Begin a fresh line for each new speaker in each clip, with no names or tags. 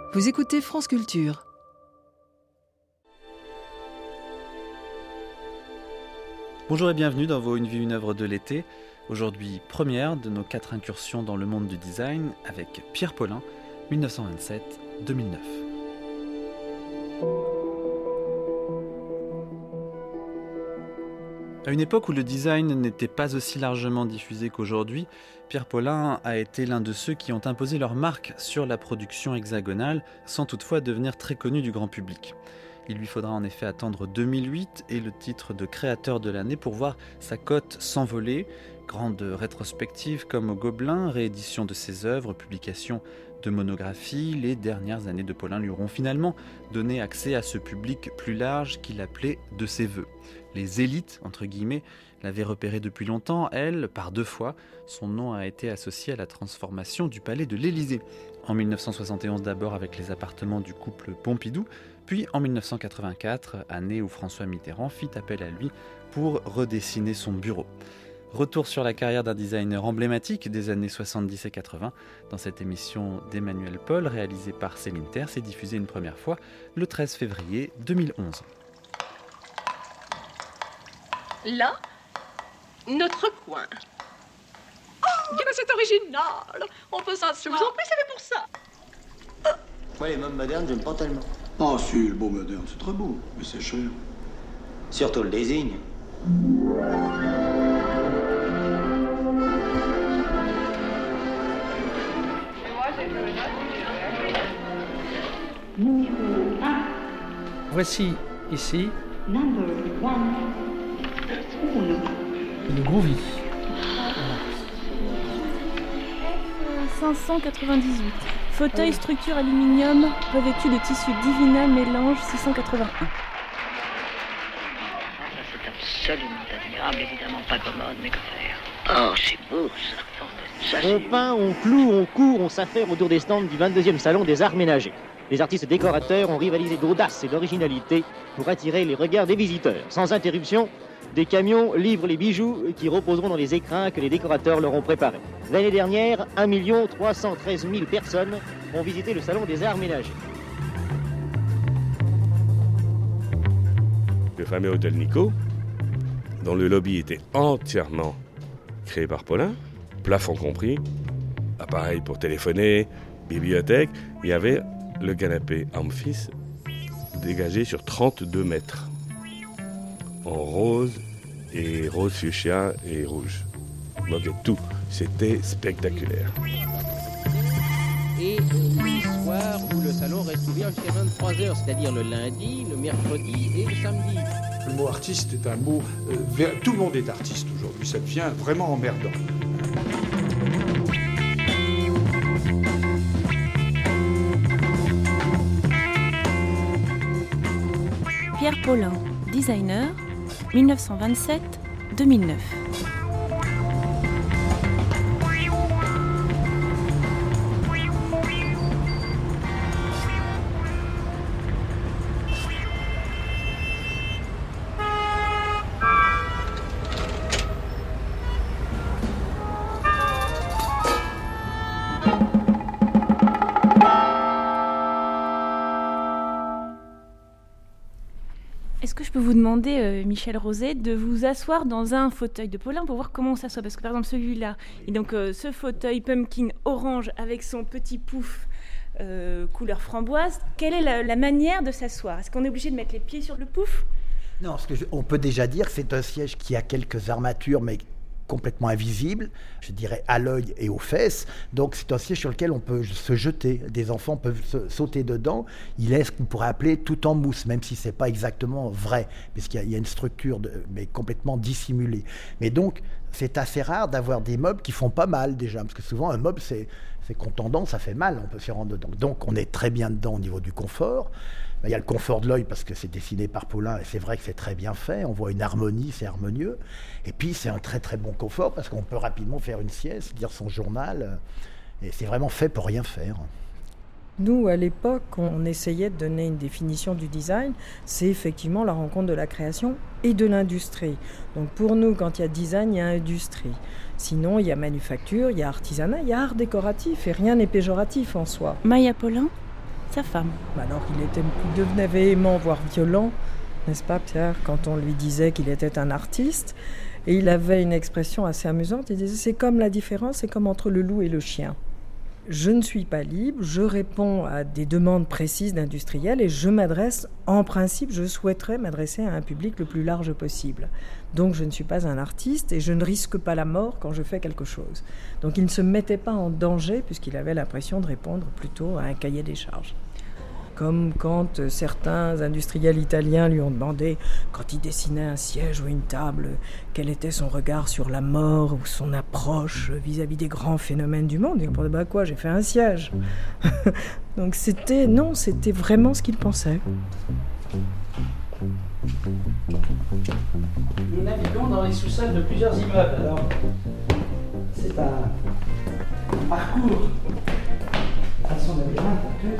Vous écoutez France Culture.
Bonjour et bienvenue dans vos Une vie, une œuvre de l'été. Aujourd'hui, première de nos 4 incursions dans le monde du design avec Pierre Paulin, 1927-2009. À une époque où le design n'était pas aussi largement diffusé qu'aujourd'hui, Pierre Paulin a été l'un de ceux qui ont imposé leur marque sur la production hexagonale, sans toutefois devenir très connu du grand public. Il lui faudra en effet attendre 2008 et le titre de créateur de l'année pour voir sa cote s'envoler. Grande rétrospective comme au Gobelin, réédition de ses œuvres, publication de monographies, les dernières années de Paulin lui auront finalement donné accès à ce public plus large qu'il appelait de ses voeux. Les élites, entre guillemets, l'avaient repéré depuis longtemps. Elle, par 2 fois, son nom a été associé à la transformation du palais de l'Élysée. En 1971 d'abord avec les appartements du couple Pompidou, puis en 1984, année où François Mitterrand fit appel à lui pour redessiner son bureau. Retour sur la carrière d'un designer emblématique des années 70 et 80 dans cette émission d'Emmanuel Paul réalisée par Céline Terre et diffusée une première fois le 13 février 2011.
Là, notre coin. Oh, bien c'est original. On peut s'asseoir. Je vous en prie, c'est fait pour ça.
Moi, les meubles modernes, j'aime pas tellement.
Ah si, le beau moderne, c'est très beau, mais c'est cher.
Surtout le design.
Voici ici le Groovy.
598. Fauteuil structure aluminium revêtu de tissu Divina mélange 681.
C'est absolument admirable, évidemment pas commode, mais que faire? Oh, c'est beau ça.
On peint, on cloue, on court, on s'affaire autour des stands du 22e salon des arts ménagers. Les artistes décorateurs ont rivalisé d'audace et d'originalité pour attirer les regards des visiteurs. Sans interruption, des camions livrent les bijoux qui reposeront dans les écrins que les décorateurs leur ont préparés. L'année dernière, 1 313 000 personnes ont visité le salon des arts ménagers.
Le fameux hôtel Nico, dont le lobby était entièrement créé par Paulin, plafond compris, appareil pour téléphoner, bibliothèque, il y avait le canapé Amphis dégagé sur 32 mètres, en rose et rose fuchsia et rouge. Donc tout, c'était spectaculaire.
Et les soirs où le salon reste ouvert jusqu'à 23h, c'est-à-dire le lundi, le mercredi et le samedi.
Le mot artiste est un mot... tout le monde est artiste aujourd'hui, ça devient vraiment emmerdant.
Pierre Paulin, designer, 1927-2009. Est-ce que je peux vous demander, Michel Rosé, de vous asseoir dans un fauteuil de Paulin pour voir comment on s'assoit? Parce que par exemple celui-là, et donc ce fauteuil pumpkin orange avec son petit pouf couleur framboise, quelle est la manière de s'asseoir? Est-ce qu'on est obligé de mettre les pieds sur le pouf?
Non, on peut déjà dire que c'est un siège qui a quelques armatures, mais complètement invisible, je dirais à l'œil et aux fesses. Donc c'est un siège sur lequel on peut se jeter. Des enfants peuvent sauter dedans. Il est ce qu'on pourrait appeler tout en mousse, même si c'est pas exactement vrai, puisqu'il y a une structure mais complètement dissimulée. Mais donc c'est assez rare d'avoir des meubles qui font pas mal déjà, parce que souvent un meuble c'est contendant, ça fait mal, on peut s'y rendre dedans. Donc on est très bien dedans au niveau du confort. Il y a le confort de l'œil parce que c'est dessiné par Paulin et c'est vrai que c'est très bien fait, on voit une harmonie, c'est harmonieux. Et puis c'est un très très bon confort parce qu'on peut rapidement faire une sieste, lire son journal, et c'est vraiment fait pour rien faire.
Nous, à l'époque, on essayait de donner une définition du design. C'est effectivement la rencontre de la création et de l'industrie. Donc pour nous, quand il y a design, il y a industrie. Sinon, il y a manufacture, il y a artisanat, il y a art décoratif et rien n'est péjoratif en soi.
Maya Paulin ? sa femme.
Alors il devenait véhément, voire violent, n'est-ce pas Pierre, quand on lui disait qu'il était un artiste. Et il avait une expression assez amusante, il disait c'est comme la différence, c'est comme entre le loup et le chien. Je ne suis pas libre, je réponds à des demandes précises d'industriels et je m'adresse, en principe, je souhaiterais m'adresser à un public le plus large possible. Donc je ne suis pas un artiste et je ne risque pas la mort quand je fais quelque chose. Donc il ne se mettait pas en danger puisqu'il avait l'impression de répondre plutôt à un cahier des charges. Comme quand certains industriels italiens lui ont demandé, quand il dessinait un siège ou une table, quel était son regard sur la mort ou son approche vis-à-vis des grands phénomènes du monde. Il répondait, quoi, j'ai fait un siège. Donc c'était vraiment ce qu'il pensait.
Nous naviguons dans les sous-sols de plusieurs immeubles. Alors, c'est un parcours à son labyrinthe un peu.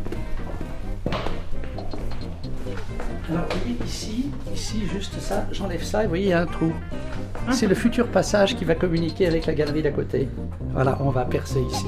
Alors, vous voyez ici, juste ça, j'enlève ça et vous voyez, il y a un trou. C'est le futur passage qui va communiquer avec la galerie d'à côté. Voilà, on va percer ici.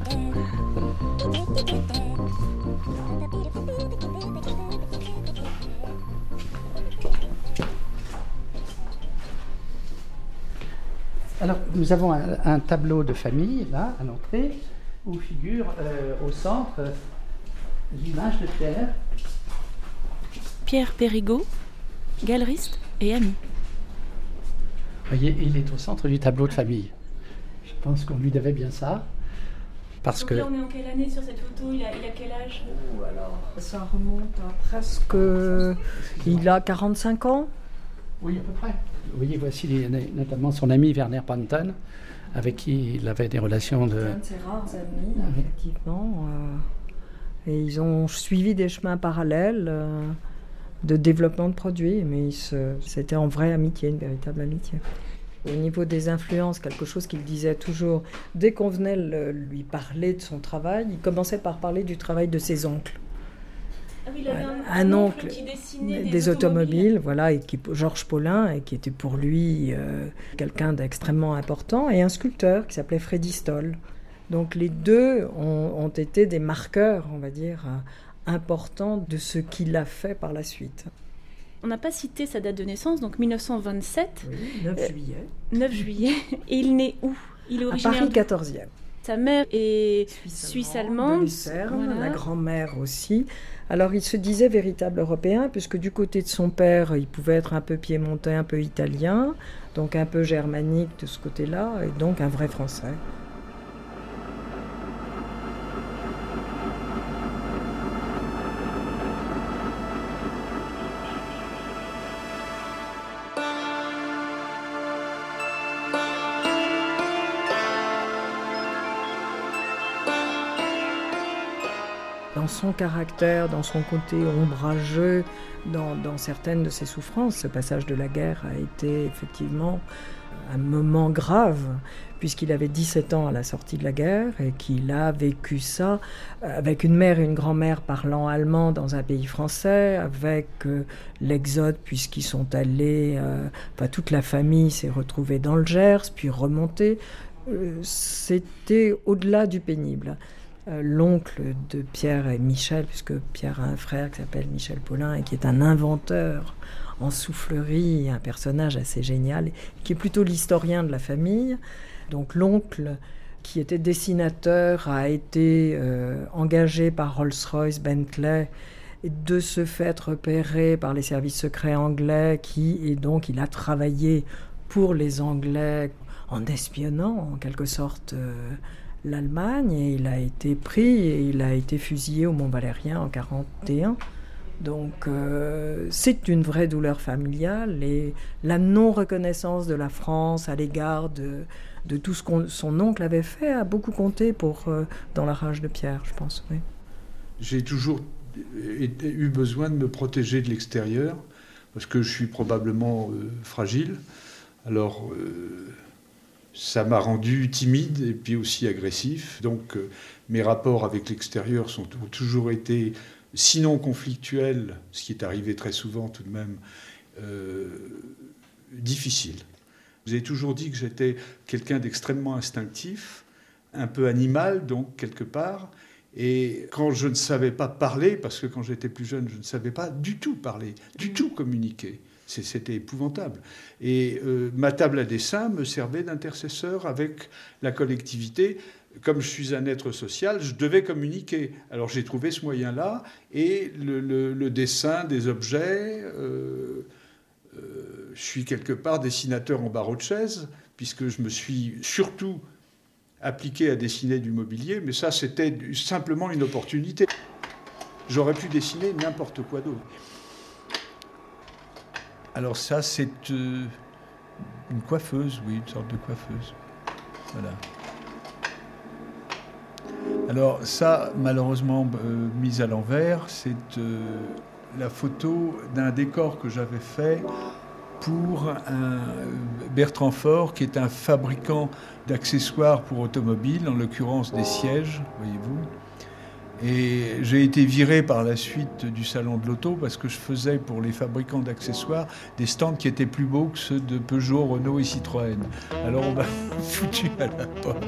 Alors, nous avons un tableau de famille, là, à l'entrée, où figure au centre l'image de Pierre.
Pierre Périgot, galeriste et ami.
Vous voyez, il est au centre du tableau de famille. Je pense qu'on lui devait bien ça. Parce
donc là, on est en quelle année sur cette photo? Il a quel âge?
Alors, ça remonte à presque... Il a 45 ans.
Oui, à peu près. Vous voyez, voici notamment son ami Werner Panton, avec qui il avait des relations de...
Un de ses rares amis, effectivement. Et ils ont suivi des chemins parallèles de développement de produits, mais c'était en vraie amitié, une véritable amitié. Au niveau des influences, quelque chose qu'il disait toujours, dès qu'on venait lui parler de son travail, il commençait par parler du travail de ses oncles.
Ah oui, il avait
un oncle
qui dessinait
des automobiles, voilà, et Georges Paulin, et qui était pour lui quelqu'un d'extrêmement important, et un sculpteur qui s'appelait Freddy Stoll. Donc les deux ont été des marqueurs, on va dire, importants de ce qu'il a fait par la suite.
On n'a pas cité sa date de naissance, donc 1927.
Oui, 9 juillet.
9 juillet. Et il naît où? Il est originaire
à Paris 14e.
Sa mère est suisse-allemande.
De Lucerne, voilà. La grand-mère aussi. Alors il se disait véritable Européen, puisque du côté de son père, il pouvait être un peu piémontais, un peu italien, donc un peu germanique de ce côté-là, et donc un vrai Français. Dans son caractère, dans son côté ombrageux, dans certaines de ses souffrances. Ce passage de la guerre a été effectivement un moment grave, puisqu'il avait 17 ans à la sortie de la guerre et qu'il a vécu ça avec une mère et une grand-mère parlant allemand dans un pays français, avec l'exode, puisqu'ils sont allés, toute la famille s'est retrouvée dans le Gers, puis remontée. C'était au-delà du pénible. L'oncle de Pierre et Michel, puisque Pierre a un frère qui s'appelle Michel Paulin et qui est un inventeur en soufflerie, un personnage assez génial, qui est plutôt l'historien de la famille. Donc l'oncle, qui était dessinateur, a été engagé par Rolls-Royce, Bentley, et de ce fait repéré par les services secrets anglais, et donc il a travaillé pour les Anglais en espionnant en quelque sorte l'Allemagne, et il a été pris et il a été fusillé au Mont-Valérien en 1941. Donc c'est une vraie douleur familiale, et la non-reconnaissance de la France à l'égard de tout ce que son oncle avait fait a beaucoup compté dans la rage de Pierre, je pense. Oui.
J'ai toujours eu besoin de me protéger de l'extérieur, parce que je suis probablement fragile. Alors ça m'a rendu timide et puis aussi agressif. Donc mes rapports avec l'extérieur ont toujours été, sinon conflictuels, ce qui est arrivé très souvent tout de même, difficiles. Vous avez toujours dit que j'étais quelqu'un d'extrêmement instinctif, un peu animal donc quelque part, Et quand je ne savais pas parler, parce que quand j'étais plus jeune, je ne savais pas du tout parler, du tout communiquer. C'était épouvantable. Et ma table à dessin me servait d'intercesseur avec la collectivité. Comme je suis un être social, je devais communiquer. Alors j'ai trouvé ce moyen-là, et le dessin des objets... je suis quelque part dessinateur en barreau de chaise, puisque je me suis surtout appliqué à dessiner du mobilier, mais ça, c'était simplement une opportunité. J'aurais pu dessiner n'importe quoi d'autre. Alors ça, c'est une coiffeuse, oui, une sorte de coiffeuse. Voilà. Alors ça, malheureusement, mise à l'envers, c'est la photo d'un décor que j'avais fait pour Bertrand Faure, qui est un fabricant d'accessoires pour automobiles, en l'occurrence des sièges, voyez-vous. Et j'ai été viré par la suite du salon de l'auto parce que je faisais pour les fabricants d'accessoires des stands qui étaient plus beaux que ceux de Peugeot, Renault et Citroën. Alors on m'a foutu à la porte.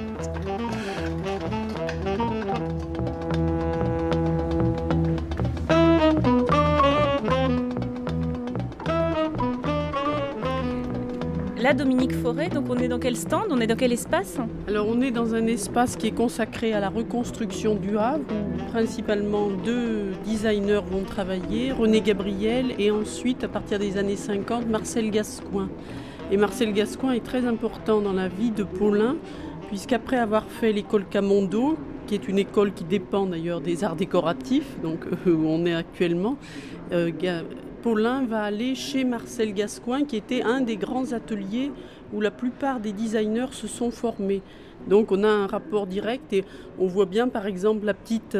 Là, Dominique Forêt, donc on est dans quel stand ? On est dans quel espace ?
Alors on est dans un espace qui est consacré à la reconstruction du Havre, où principalement 2 designers vont travailler, René Gabriel et ensuite, à partir des années 50, Marcel Gascoin. Et Marcel Gascoin est très important dans la vie de Paulin, puisqu'après avoir fait l'école Camondo, qui est une école qui dépend d'ailleurs des arts décoratifs, donc où on est actuellement, Paulin va aller chez Marcel Gascoin, qui était un des grands ateliers où la plupart des designers se sont formés. Donc on a un rapport direct et on voit bien par exemple la petite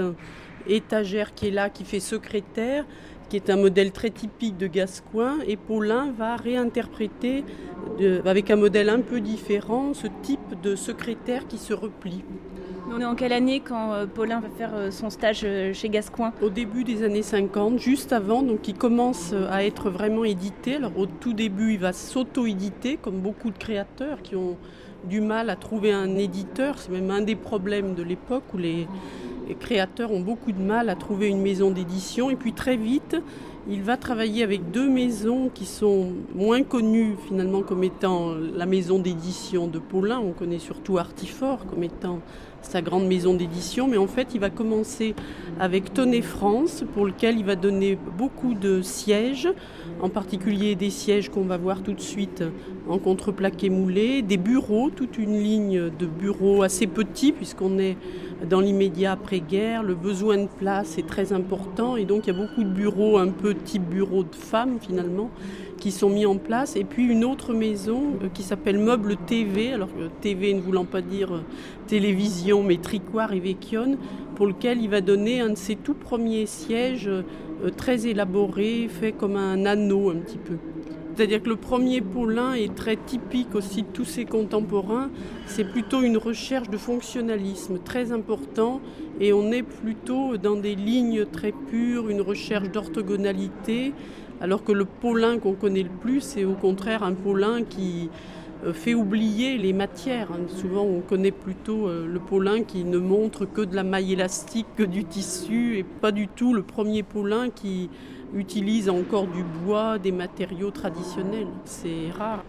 étagère qui est là, qui fait secrétaire, qui est un modèle très typique de Gascoin. Et Paulin va réinterpréter avec un modèle un peu différent ce type de secrétaire qui se replie.
On est en quelle année quand Paulin va faire son stage chez Gascoin ?
Au début des années 50, juste avant, donc il commence à être vraiment édité. Alors au tout début, il va s'auto-éditer, comme beaucoup de créateurs qui ont du mal à trouver un éditeur. C'est même un des problèmes de l'époque où les créateurs ont beaucoup de mal à trouver une maison d'édition. Et puis très vite, il va travailler avec 2 maisons qui sont moins connues finalement comme étant la maison d'édition de Paulin. On connaît surtout Artifort comme étant sa grande maison d'édition, mais en fait il va commencer avec Tonnet France, pour lequel il va donner beaucoup de sièges, en particulier des sièges qu'on va voir tout de suite en contreplaqué moulé, des bureaux, toute une ligne de bureaux assez petits puisqu'on est dans l'immédiat après-guerre, le besoin de place est très important et donc il y a beaucoup de bureaux un peu type bureau de femmes finalement qui sont mis en place, et puis une autre maison qui s'appelle Meuble TV, alors TV ne voulant pas dire télévision mais Tricoire et Vecchione, pour lequel il va donner un de ses tout premiers sièges très élaboré, fait comme un anneau un petit peu. C'est-à-dire que le premier Paulin est très typique aussi de tous ses contemporains. C'est plutôt une recherche de fonctionnalisme très important et on est plutôt dans des lignes très pures, une recherche d'orthogonalité, alors que le Paulin qu'on connaît le plus, c'est au contraire un Paulin qui fait oublier les matières. Souvent, on connaît plutôt le Paulin qui ne montre que de la maille élastique, que du tissu, et pas du tout le premier Paulin qui utilise encore du bois, des matériaux traditionnels. C'est rare.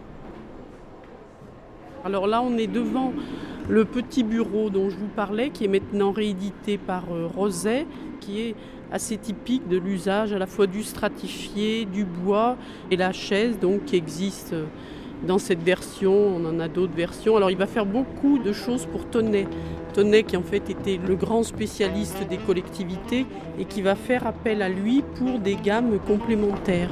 Alors là, on est devant le petit bureau dont je vous parlais, qui est maintenant réédité par Roset, qui est assez typique de l'usage à la fois du stratifié, du bois et la chaise donc, qui existe dans cette version. On en a d'autres versions. Alors il va faire beaucoup de choses pour Tonnet. Tonnet qui en fait était le grand spécialiste des collectivités et qui va faire appel à lui pour des gammes complémentaires.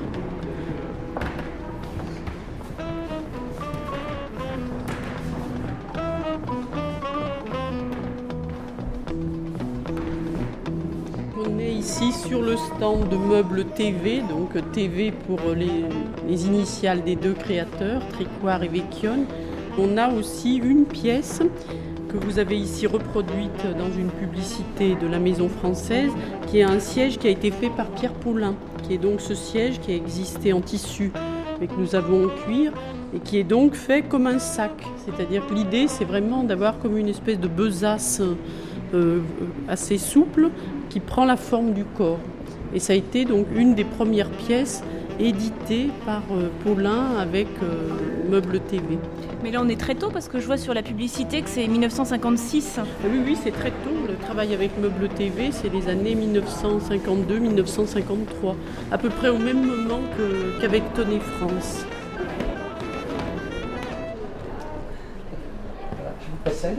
On est ici sur le stand de meubles TV, donc TV pour les initiales des 2 créateurs, Tricoire et Vecchione. On a aussi une pièce que vous avez ici reproduite dans une publicité de la Maison Française, qui est un siège qui a été fait par Pierre Paulin, qui est donc ce siège qui a existé en tissu, mais que nous avons en cuir, et qui est donc fait comme un sac. C'est-à-dire que l'idée, c'est vraiment d'avoir comme une espèce de besace assez souple qui prend la forme du corps. Et ça a été donc une des premières pièces éditées par Paulin avec Meubles TV.
Mais là on est très tôt parce que je vois sur la publicité que c'est 1956.
Oui, c'est très tôt. Le travail avec Meubles TV, c'est les années 1952-1953, à peu près au même moment qu'avec Tonnet France.
Voilà, je vous précède.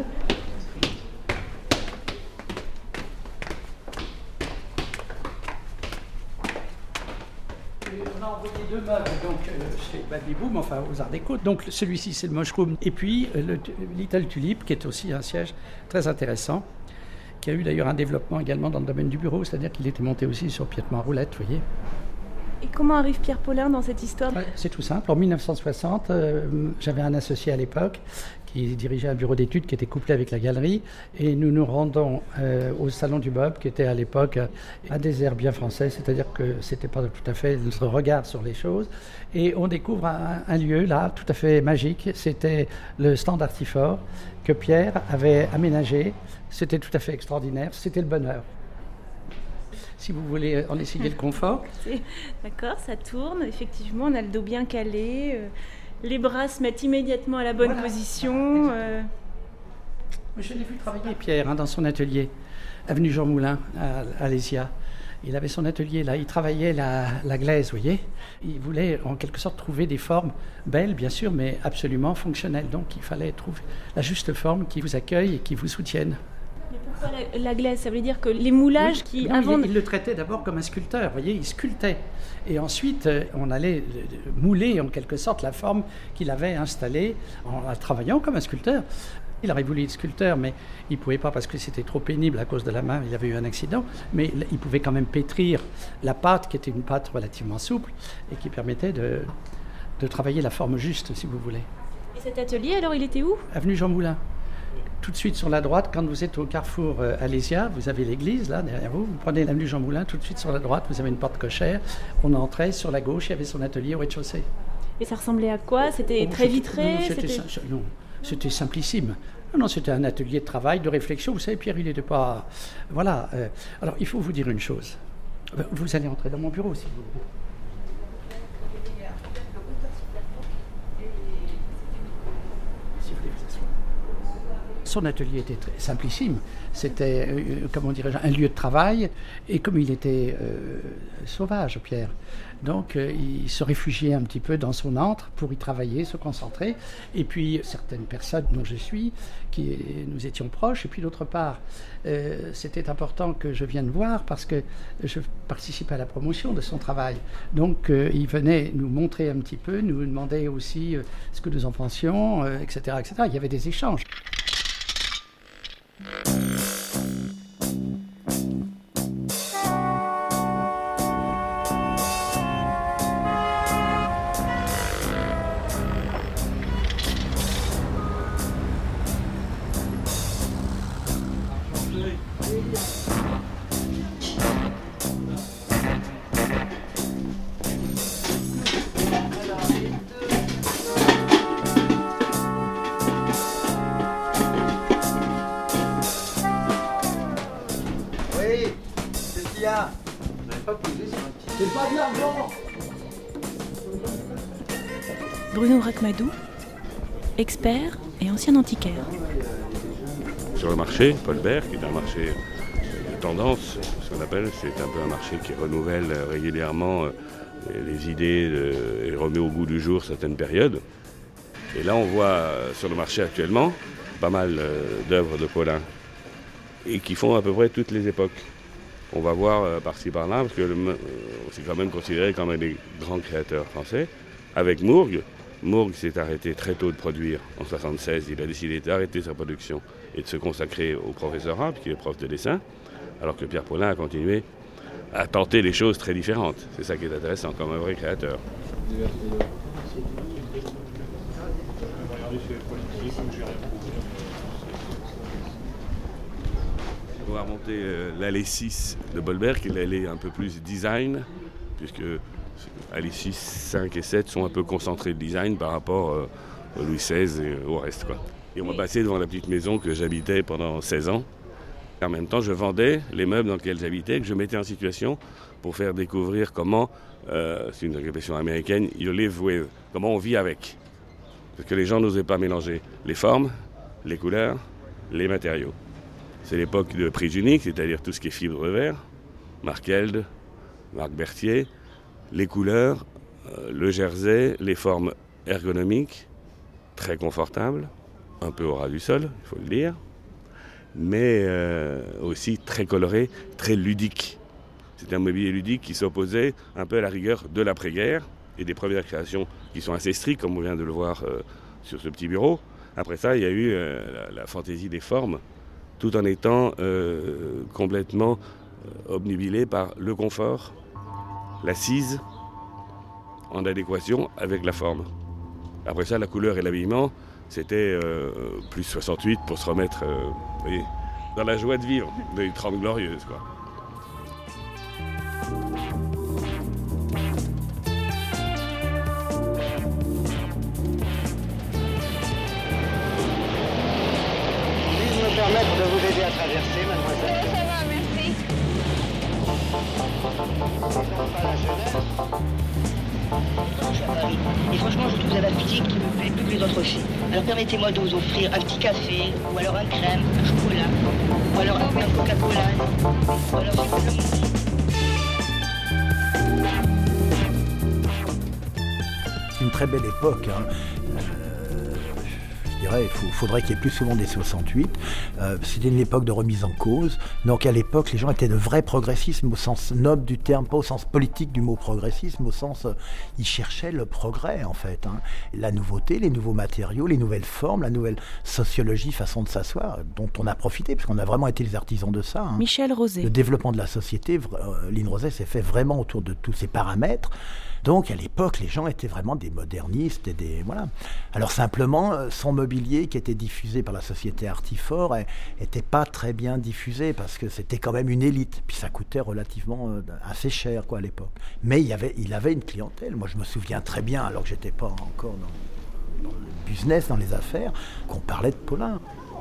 On a envoyé 2 meubles donc, chez Baby Boom, enfin aux Arts Déco. Donc celui-ci c'est le Mushroom et puis le Little Tulip qui est aussi un siège très intéressant, qui a eu d'ailleurs un développement également dans le domaine du bureau, c'est-à-dire qu'il était monté aussi sur piétement à roulette, vous voyez.
Et comment arrive Pierre Paulin dans cette histoire ?
C'est tout simple. En 1960, j'avais un associé à l'époque qui dirigeait un bureau d'études qui était couplé avec la galerie. Et nous nous rendons au Salon du Bob, qui était à l'époque un désert bien français, c'est-à-dire que ce n'était pas tout à fait notre regard sur les choses. Et on découvre un lieu là, tout à fait magique. C'était le stand Artifort que Pierre avait aménagé. C'était tout à fait extraordinaire. C'était le bonheur. Si vous voulez en essayer le confort.
D'accord, ça tourne. Effectivement, on a le dos bien calé. Les bras se mettent immédiatement à la bonne position.
Je l'ai vu travailler, Pierre, dans son atelier, avenue Jean Moulin, à Alésia. Il avait son atelier là, il travaillait la glaise, vous voyez. Il voulait en quelque sorte trouver des formes belles, bien sûr, mais absolument fonctionnelles. Donc il fallait trouver la juste forme qui vous accueille et qui vous soutienne.
Mais pourquoi la glaise ? Ça veut dire que les moulages qui...
Non, il le traitait d'abord comme un sculpteur, vous voyez, il sculptait. Et ensuite, on allait mouler en quelque sorte la forme qu'il avait installée en travaillant comme un sculpteur. Il aurait voulu être sculpteur, mais il ne pouvait pas parce que c'était trop pénible à cause de la main, il avait eu un accident. Mais il pouvait quand même pétrir la pâte, qui était une pâte relativement souple, et qui permettait de travailler la forme juste, si vous voulez.
Et cet atelier, alors, il était où ?
Avenue Jean Moulin. Tout de suite sur la droite, quand vous êtes au carrefour Alésia, vous avez l'église là derrière vous, vous prenez l'avenue Jean Moulin, tout de suite sur la droite, vous avez une porte cochère, on entrait, sur la gauche, il y avait son atelier au rez-de-chaussée.
Et ça ressemblait à quoi ? C'était très vitré ?
Non, c'était simplissime. Non, c'était un atelier de travail, de réflexion. Vous savez, Pierre, il n'était pas... Voilà. Alors, il faut vous dire une chose. Vous allez entrer dans mon bureau, si vous voulez. Son atelier était très simplissime. C'était, comment dirais-je, un lieu de travail. Et comme il était sauvage, Pierre, donc il se réfugiait un petit peu dans son antre pour y travailler, se concentrer. Et puis certaines personnes dont je suis, nous étions proches. Et puis d'autre part, c'était important que je vienne voir parce que je participais à la promotion de son travail. Donc il venait nous montrer un petit peu, nous demandait aussi ce que nous en pensions, etc., etc. Il y avait des échanges.
Bruno Rachmadou, expert et ancien antiquaire.
Sur le marché, Paul Bert, qui est un marché de tendance, ce qu'on appelle, c'est un peu un marché qui renouvelle régulièrement les idées et remet au goût du jour certaines périodes. Et là, on voit sur le marché actuellement pas mal d'œuvres de Paulin et qui font à peu près toutes les époques. On va voir par-ci par-là, parce que c'est quand même considéré comme un des grands créateurs français. Avec Mourgue s'est arrêté très tôt de produire. En 1976, il a décidé d'arrêter sa production et de se consacrer au professorat, puisqu'il est prof de dessin, alors que Pierre Paulin a continué à tenter des choses très différentes. C'est ça qui est intéressant, comme un vrai créateur. On va remonter l'allée 6 de Bolbert, qui est l'allée un peu plus design, puisque allées 6, 5 et 7 sont un peu concentrées de design par rapport au Louis XVI et au reste, quoi. Et on va passer devant la petite maison que j'habitais pendant 16 ans, En même temps, je vendais les meubles dans lesquels j'habitais, que je mettais en situation pour faire découvrir comment, c'est une expression américaine, you live with, comment on vit avec. Parce que les gens n'osaient pas mélanger les formes, les couleurs, les matériaux. C'est l'époque de prise unique, c'est-à-dire tout ce qui est fibre de verre, marque Elde, marque Berthier, les couleurs, le jersey, les formes ergonomiques, très confortables, un peu au ras du sol, il faut le dire, mais aussi très coloré, très ludique. C'est un mobilier ludique qui s'opposait un peu à la rigueur de l'après-guerre et des premières créations qui sont assez strictes, comme on vient de le voir sur ce petit bureau. Après ça, il y a eu la fantaisie des formes, tout en étant complètement obnubilé par le confort, l'assise, en adéquation avec la forme. Après ça, la couleur et l'habillement, c'était plus 68 pour se remettre vous voyez, dans la joie de vivre, des 30 glorieuses, quoi.
Puis-je me permettre de vous aider à traverser, mademoiselle?
Ça va, merci.
Pas la jeunesse.
Je suis à Paris. Et franchement, je trouve la physique qui me plaît plus que les autres filles. Alors permettez-moi de vous offrir un petit café, ou alors un crème, un chocolat, ou alors un Coca-Cola, ou alors
C'est une très belle époque. Je dirais, il faudrait qu'il y ait plus souvent des 68. C'était une époque de remise en cause. Donc à l'époque, les gens étaient de vrais progressisme au sens noble du terme, pas au sens politique du mot progressisme, au sens ils cherchaient le progrès en fait. La nouveauté, les nouveaux matériaux, les nouvelles formes, la nouvelle sociologie, façon de s'asseoir, dont on a profité, parce qu'on a vraiment été les artisans de ça.
Michel Rosé.
Le développement de la société, Line Rosé s'est fait vraiment autour de tous ces paramètres. Donc à l'époque, les gens étaient vraiment des modernistes et des voilà. Alors simplement, son mobilier qui était diffusé par la société Artifort était pas très bien diffusé parce que c'était quand même une élite. Puis ça coûtait relativement assez cher quoi à l'époque. Mais il avait une clientèle. Moi je me souviens très bien, alors que j'étais pas encore dans le business, dans les affaires, qu'on parlait de Paulin.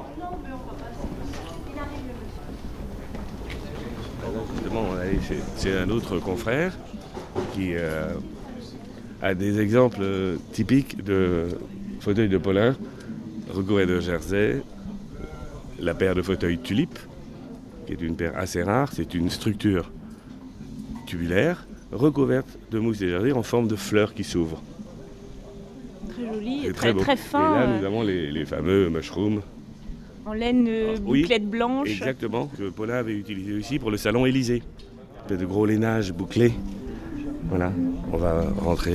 Justement, on est allé chez un autre confrère qui a des exemples typiques de fauteuils de Paulin recouverts de jersey, la paire de fauteuils Tulipe, qui est une paire assez rare, c'est une structure tubulaire recouverte de mousse et jersey en forme de fleurs qui s'ouvrent.
Très joli,
C'est
très, très fin.
Et là, nous avons les fameux mushrooms.
En laine bouclette blanche.
Exactement, que Paulin avait utilisé aussi pour le salon Élysée. De gros lainage bouclé. Voilà, on va rentrer.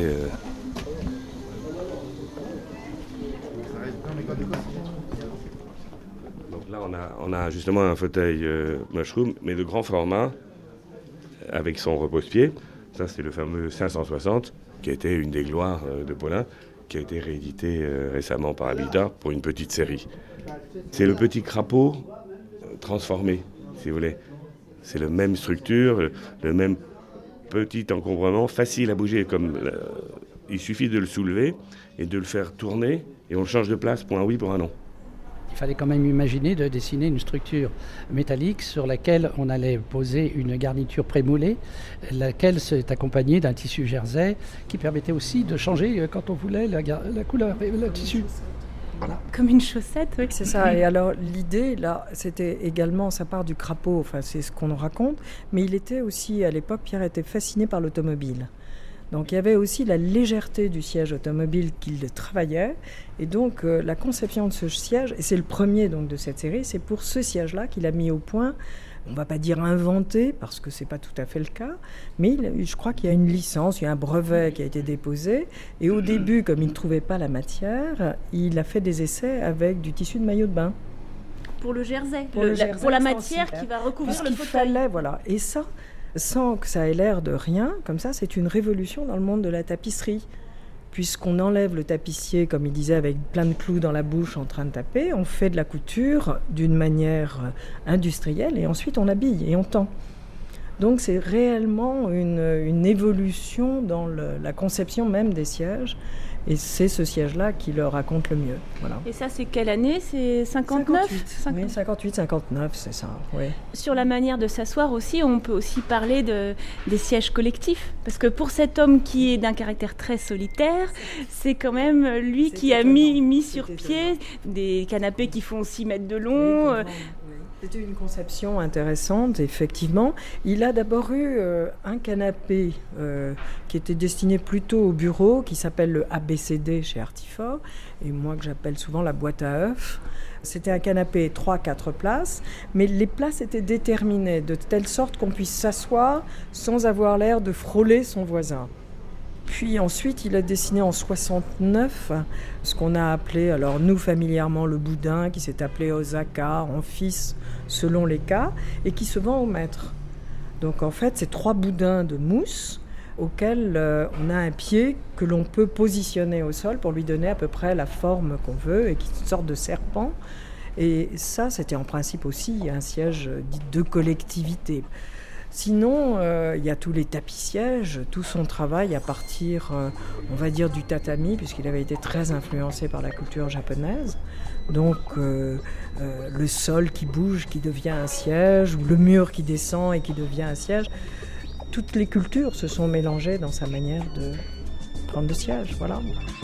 Donc là, on a justement un fauteuil mushroom, mais de grand format, avec son repose-pied. Ça, c'est le fameux 560, qui a été une des gloires de Paulin, qui a été réédité récemment par Habitat pour une petite série. C'est le petit crapaud transformé, si vous voulez. C'est la même structure, le même petit encombrement, facile à bouger. Il suffit de le soulever et de le faire tourner et on le change de place pour un oui, pour un non.
Il fallait quand même imaginer de dessiner une structure métallique sur laquelle on allait poser une garniture prémoulée, laquelle s'est accompagnée d'un tissu jersey qui permettait aussi de changer quand on voulait la couleur et le tissu.
Voilà. Comme une chaussette, oui.
C'est ça. Et alors, l'idée, là, c'était également, ça part du crapaud, enfin, c'est ce qu'on nous raconte, mais il était aussi, à l'époque, Pierre était fasciné par l'automobile. Donc, il y avait aussi la légèreté du siège automobile qu'il travaillait. Et donc, la conception de ce siège, et c'est le premier donc, de cette série, c'est pour ce siège-là qu'il a mis au point. On ne va pas dire inventé, parce que ce n'est pas tout à fait le cas, mais je crois qu'il y a une licence, il y a un brevet qui a été déposé. Et au début, comme il ne trouvait pas la matière, il a fait des essais avec du tissu de maillot de bain.
Pour le jersey,
jersey,
pour la matière qui va recouvrir le fauteuil.
Fallait, voilà. Et ça, sans que ça ait l'air de rien, comme ça, c'est une révolution dans le monde de la tapisserie. Puisqu'on enlève le tapissier, comme il disait, avec plein de clous dans la bouche en train de taper, on fait de la couture d'une manière industrielle et ensuite on habille et on tend. Donc c'est réellement une évolution dans la conception même des sièges. Et c'est ce siège-là qui le raconte le mieux. Voilà.
Et ça, c'est quelle année ? C'est 59
Oui, 58, 59, c'est ça. Oui.
Sur la manière de s'asseoir aussi, on peut aussi parler des sièges collectifs. Parce que pour cet homme qui est d'un caractère très solitaire, c'est quand même lui qui a mis sur pied des canapés qui font 6 mètres de long.
C'était une conception intéressante, effectivement. Il a d'abord eu un canapé qui était destiné plutôt au bureau, qui s'appelle le ABCD chez Artifort, et moi que j'appelle souvent la boîte à œufs. C'était un canapé 3-4 places, mais les places étaient déterminées de telle sorte qu'on puisse s'asseoir sans avoir l'air de frôler son voisin. Puis ensuite, il a dessiné en 69 ce qu'on a appelé, alors nous familièrement, le boudin, qui s'est appelé Osaka, en fils, selon les cas, et qui se vend au mètre. Donc en fait, c'est 3 boudins de mousse auxquels on a un pied que l'on peut positionner au sol pour lui donner à peu près la forme qu'on veut, et qui est une sorte de serpent. Et ça, c'était en principe aussi un siège dit de collectivité. Sinon, il y a tous les tapis-sièges, tout son travail à partir, on va dire, du tatami, puisqu'il avait été très influencé par la culture japonaise. Donc, le sol qui bouge, qui devient un siège, ou le mur qui descend et qui devient un siège. Toutes les cultures se sont mélangées dans sa manière de prendre le siège, voilà.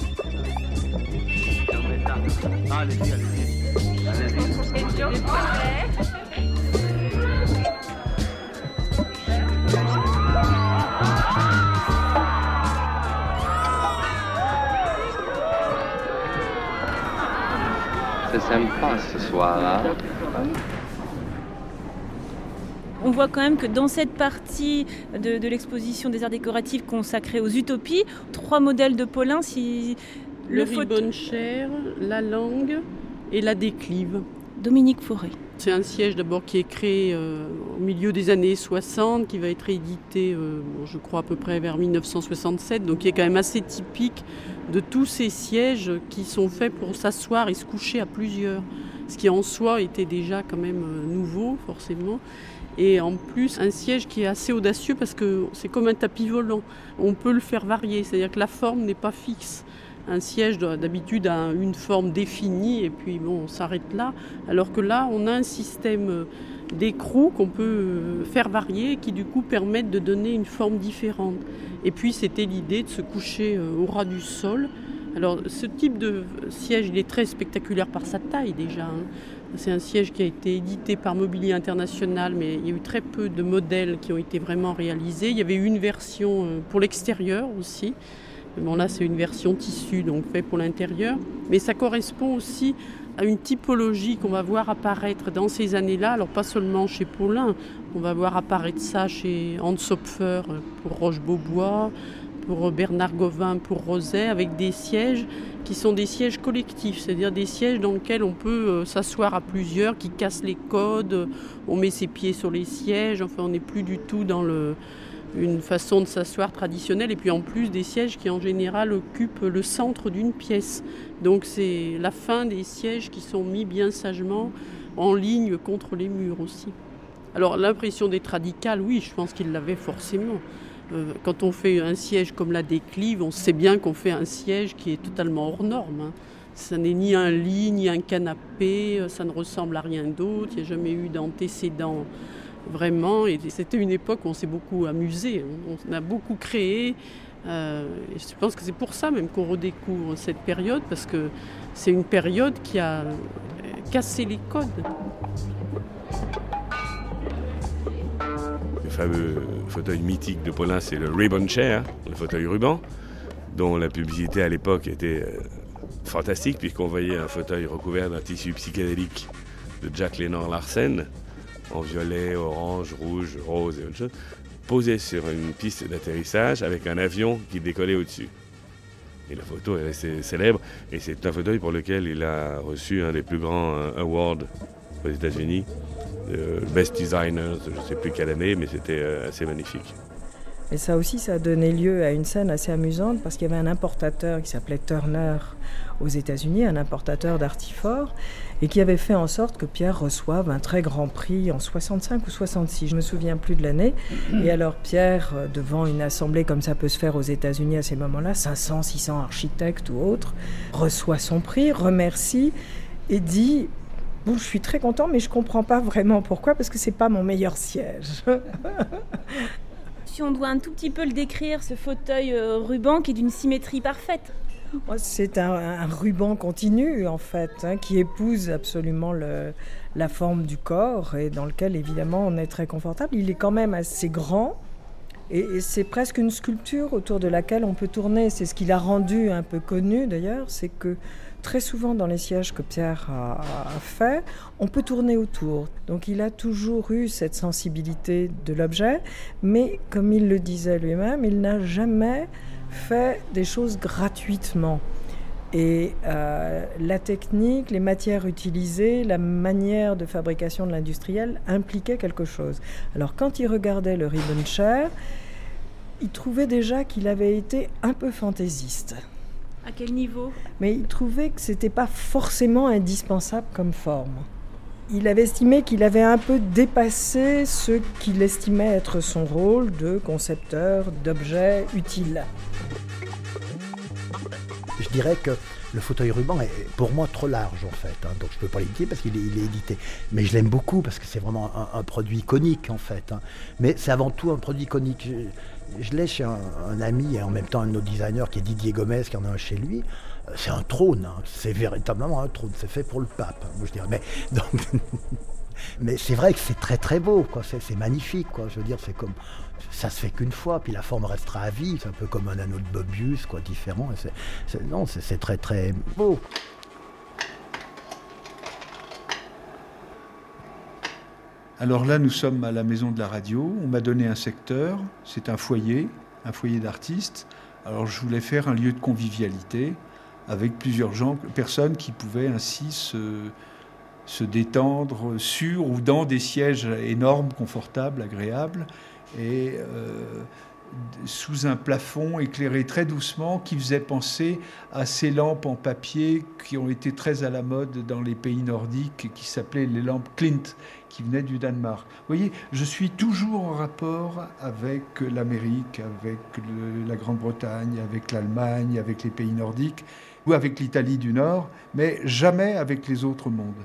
C'est sympa ce soir, hein?
On voit quand même que dans cette partie de l'exposition des arts décoratifs consacrée aux utopies, 3 modèles de Paulin,
le ribbon chair, la langue et la déclive.
Dominique Fauré.
C'est un siège d'abord qui est créé au milieu des années 60, qui va être édité, je crois à peu près vers 1967, donc qui est quand même assez typique de tous ces sièges qui sont faits pour s'asseoir et se coucher à plusieurs. Ce qui en soi était déjà quand même nouveau, forcément. Et en plus, un siège qui est assez audacieux parce que c'est comme un tapis volant. On peut le faire varier, c'est-à-dire que la forme n'est pas fixe. Un siège, d'habitude, a une forme définie et puis bon, on s'arrête là. Alors que là, on a un système d'écrou qu'on peut faire varier et qui du coup permettent de donner une forme différente. Et puis, c'était l'idée de se coucher au ras du sol. Alors, ce type de siège, il est très spectaculaire par sa taille déjà, hein. C'est un siège qui a été édité par Mobilier International, mais il y a eu très peu de modèles qui ont été vraiment réalisés. Il y avait eu une version pour l'extérieur aussi. Bon, là, c'est une version tissu, donc fait pour l'intérieur. Mais ça correspond aussi à une typologie qu'on va voir apparaître dans ces années-là. Alors, pas seulement chez Paulin, on va voir apparaître ça chez Hans Hopfer pour Roche-Beaubois, pour Bernard Gauvin pour Roset, avec des sièges qui sont des sièges collectifs, c'est-à-dire des sièges dans lesquels on peut s'asseoir à plusieurs, qui cassent les codes, on met ses pieds sur les sièges, enfin on n'est plus du tout dans une façon de s'asseoir traditionnelle, et puis en plus des sièges qui en général occupent le centre d'une pièce. Donc c'est la fin des sièges qui sont mis bien sagement en ligne contre les murs aussi. Alors l'impression d'être radical, oui, je pense qu'il l'avait forcément. Quand on fait un siège comme la déclive, on sait bien qu'on fait un siège qui est totalement hors norme, hein. Ça n'est ni un lit, ni un canapé, ça ne ressemble à rien d'autre, il n'y a jamais eu d'antécédent vraiment. Et c'était une époque où on s'est beaucoup amusé, on a beaucoup créé. Et je pense que c'est pour ça même qu'on redécouvre cette période, parce que c'est une période qui a cassé les codes.
Le fameux fauteuil mythique de Paulin, c'est le ribbon chair, le fauteuil ruban, dont la publicité à l'époque était fantastique, puisqu'on voyait un fauteuil recouvert d'un tissu psychédélique de Jack Lennon Larsen, en violet, orange, rouge, rose et autre chose, posé sur une piste d'atterrissage avec un avion qui décollait au-dessus. Et la photo est restée célèbre, et c'est un fauteuil pour lequel il a reçu un des plus grands awards aux États-Unis. Best Designer, je ne sais plus quelle année, mais c'était assez magnifique.
Et ça aussi, ça a donné lieu à une scène assez amusante parce qu'il y avait un importateur qui s'appelait Turner aux États-Unis, un importateur d'artifort, et qui avait fait en sorte que Pierre reçoive un très grand prix en 65 ou 66, je ne me souviens plus de l'année. Et alors Pierre, devant une assemblée comme ça peut se faire aux États-Unis à ces moments-là, 500, 600 architectes ou autres, reçoit son prix, remercie et dit « Bon, je suis très content, mais je ne comprends pas vraiment pourquoi, parce que ce n'est pas mon meilleur siège. »
Si on doit un tout petit peu le décrire, ce fauteuil ruban qui est d'une symétrie parfaite.
C'est un ruban continu, en fait, qui épouse absolument la forme du corps et dans lequel, évidemment, on est très confortable. Il est quand même assez grand et c'est presque une sculpture autour de laquelle on peut tourner. C'est ce qui l'a rendu un peu connu, d'ailleurs, c'est que très souvent dans les sièges que Pierre a fait, on peut tourner autour. Donc il a toujours eu cette sensibilité de l'objet, mais comme il le disait lui-même, il n'a jamais fait des choses gratuitement. Et la technique, les matières utilisées, la manière de fabrication de l'industriel impliquait quelque chose. Alors quand il regardait le Ribbon Chair, il trouvait déjà qu'il avait été un peu fantaisiste.
À quel niveau ?
Mais il trouvait que c'était pas forcément indispensable comme forme. Il avait estimé qu'il avait un peu dépassé ce qu'il estimait être son rôle de concepteur d'objets utiles.
Je dirais que le fauteuil ruban est pour moi trop large en fait, donc je ne peux pas l'éditer parce qu'il est édité. Mais je l'aime beaucoup parce que c'est vraiment un produit iconique en fait. Mais c'est avant tout un produit iconique. Je l'ai chez un ami et en même temps un autre designer qui est Didier Gomez, qui en a un chez lui. C'est un trône, c'est véritablement un trône, c'est fait pour le pape, moi je dirais. Mais c'est vrai que c'est très très beau, quoi. C'est magnifique, quoi. Je veux dire, c'est comme ça se fait qu'une fois, puis la forme restera à vie. C'est un peu comme un anneau de Möbius, quoi, différent. C'est très très beau.
Alors là, nous sommes à la Maison de la Radio. On m'a donné un secteur. C'est un foyer d'artistes. Alors je voulais faire un lieu de convivialité avec plusieurs personnes qui pouvaient ainsi se détendre sur ou dans des sièges énormes, confortables, agréables, et sous un plafond éclairé très doucement qui faisait penser à ces lampes en papier qui ont été très à la mode dans les pays nordiques, qui s'appelaient les lampes Klint, qui venaient du Danemark. Vous voyez, je suis toujours en rapport avec l'Amérique, avec la Grande-Bretagne, avec l'Allemagne, avec les pays nordiques, ou avec l'Italie du Nord, mais jamais avec les autres mondes.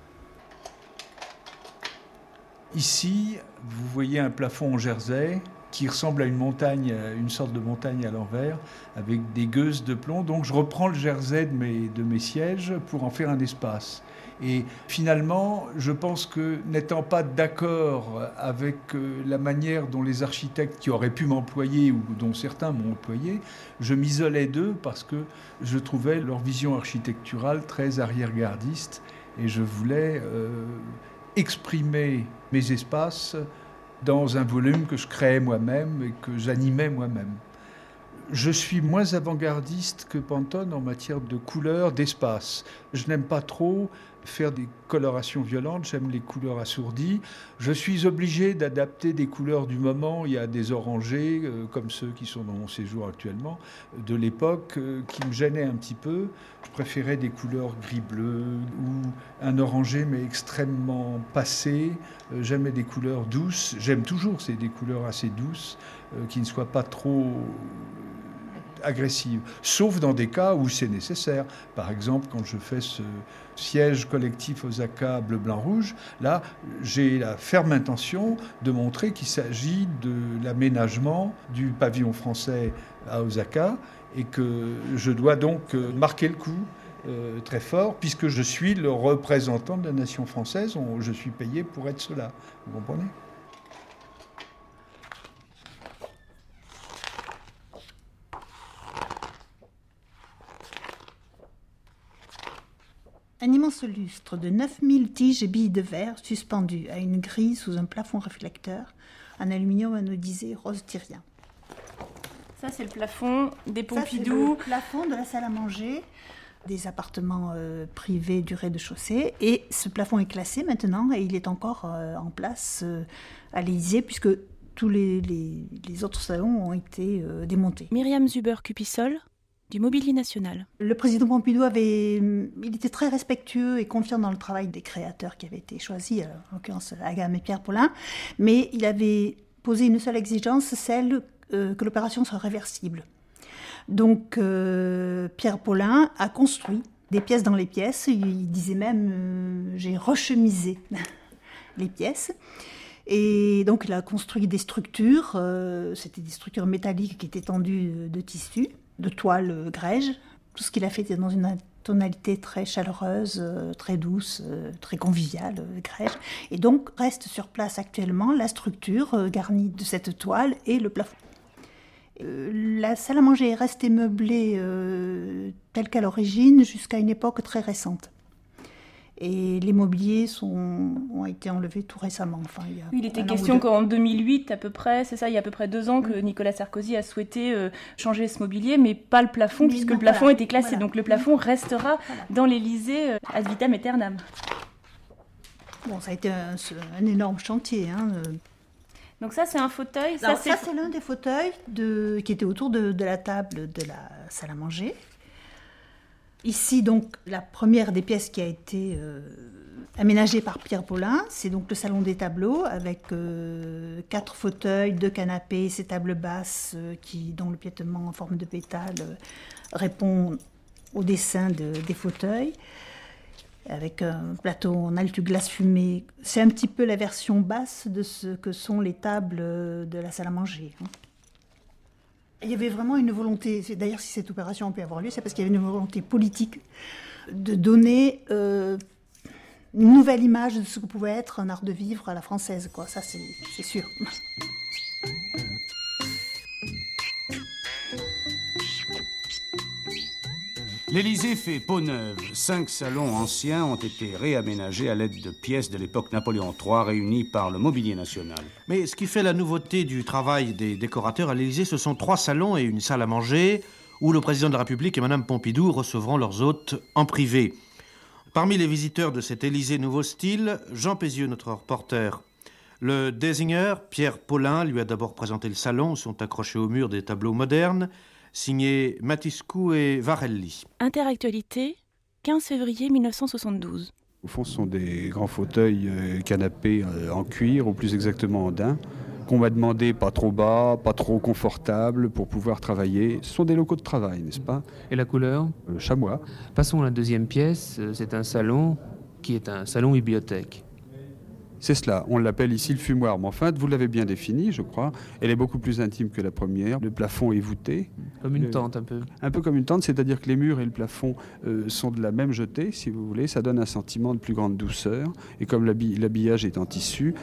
Ici, vous voyez un plafond en jersey qui ressemble à une montagne, une sorte de montagne à l'envers, avec des gueuses de plomb. Donc je reprends le jersey de mes sièges pour en faire un espace. Et finalement, je pense que n'étant pas d'accord avec la manière dont les architectes qui auraient pu m'employer ou dont certains m'ont employé, je m'isolais d'eux parce que je trouvais leur vision architecturale très arrière-gardiste et je voulais exprimer mes espaces dans un volume que je créais moi-même et que j'animais moi-même. Je suis moins avant-gardiste que Pantone en matière de couleurs, d'espace. Je n'aime pas trop faire des colorations violentes, j'aime les couleurs assourdies. Je suis obligé d'adapter des couleurs du moment. Il y a des orangés, comme ceux qui sont dans mon séjour actuellement, de l'époque, qui me gênaient un petit peu. Je préférais des couleurs gris-bleu ou un orangé, mais extrêmement passé. J'aimais des couleurs douces. J'aime toujours des couleurs assez douces, qui ne soient pas trop agressive, sauf dans des cas où c'est nécessaire. Par exemple, quand je fais ce siège collectif Osaka bleu-blanc-rouge, là, j'ai la ferme intention de montrer qu'il s'agit de l'aménagement du pavillon français à Osaka et que je dois donc marquer le coup très fort, puisque je suis le représentant de la nation française. Je suis payé pour être cela. Vous comprenez ?
Un immense lustre de 9000 tiges et billes de verre suspendues à une grille sous un plafond réflecteur en aluminium anodisé rose tyrien.
Ça, c'est le plafond des Pompidou.
Ça, c'est le plafond de la salle à manger, des appartements privés du rez-de-chaussée. Et ce plafond est classé maintenant et il est encore en place à l'Élysée, puisque tous les autres salons ont été démontés.
Myriam Zuber-Cupissol, du Mobilier National.
Le président Pompidou il était très respectueux et confiant dans le travail des créateurs qui avaient été choisis, en l'occurrence Agam et Pierre Paulin, mais il avait posé une seule exigence, celle que l'opération soit réversible. Donc Pierre Paulin a construit des pièces dans les pièces, il disait même j'ai rechemisé les pièces. Et donc il a construit des structures, c'était des structures métalliques qui étaient tendues de tissu, de toile grège. Tout ce qu'il a fait était dans une tonalité très chaleureuse, très douce, très conviviale, grège. Et donc reste sur place actuellement la structure garnie de cette toile et le plafond. La salle à manger est restée meublée telle qu'à l'origine jusqu'à une époque très récente. Et les mobiliers ont été enlevés tout récemment. Enfin,
il était question qu'en 2008 à peu près, c'est ça, il y a à peu près 2 ans que Nicolas Sarkozy a souhaité changer ce mobilier, mais pas le plafond, puisque le plafond était classé. Voilà. Donc le plafond restera dans l'Élysée ad vitam aeternam.
Bon, ça a été un énorme chantier.
Donc ça, c'est un fauteuil.
Ça, c'est l'un des fauteuils qui était autour de la table de la salle à manger. Ici, donc, la première des pièces qui a été aménagée par Pierre Paulin, c'est donc le salon des tableaux, avec 4 fauteuils, 2 canapés, ces tables basses dont le piétement en forme de pétale répond au dessin des fauteuils, avec un plateau en altuglas fumé. C'est un petit peu la version basse de ce que sont les tables de la salle à manger. Il y avait vraiment une volonté, d'ailleurs si cette opération a pu avoir lieu, c'est parce qu'il y avait une volonté politique de donner une nouvelle image de ce que pouvait être un art de vivre à la française, quoi. Ça c'est sûr.
L'Élysée fait peau neuve. 5 salons anciens ont été réaménagés à l'aide de pièces de l'époque Napoléon III réunies par le Mobilier National.
Mais ce qui fait la nouveauté du travail des décorateurs à l'Élysée, ce sont 3 salons et une salle à manger où le président de la République et Mme Pompidou recevront leurs hôtes en privé. Parmi les visiteurs de cet Élysée nouveau style, Jean Pézieux, notre reporter. Le désigneur, Pierre Paulin, lui a d'abord présenté le salon où sont accrochés au mur des tableaux modernes, signés Matiscou et Varelli.
Interactualité, 15 février 1972.
Au fond, ce sont des grands fauteuils canapés en cuir, ou plus exactement en daim, qu'on m'a demandé pas trop bas, pas trop confortable pour pouvoir travailler. Ce sont des locaux de travail, n'est-ce pas ?
Et la couleur ?
Chamois.
Passons à la deuxième pièce. C'est un salon qui est un salon bibliothèque.
C'est cela, on l'appelle ici le fumoir, mais enfin, vous l'avez bien défini, je crois. Elle est beaucoup plus intime que la première. Le plafond est voûté.
Comme une tente, un peu.
Un peu comme une tente, c'est-à-dire que les murs et le plafond sont de la même jetée, si vous voulez. Ça donne un sentiment de plus grande douceur. Et comme l'habillage est en tissu,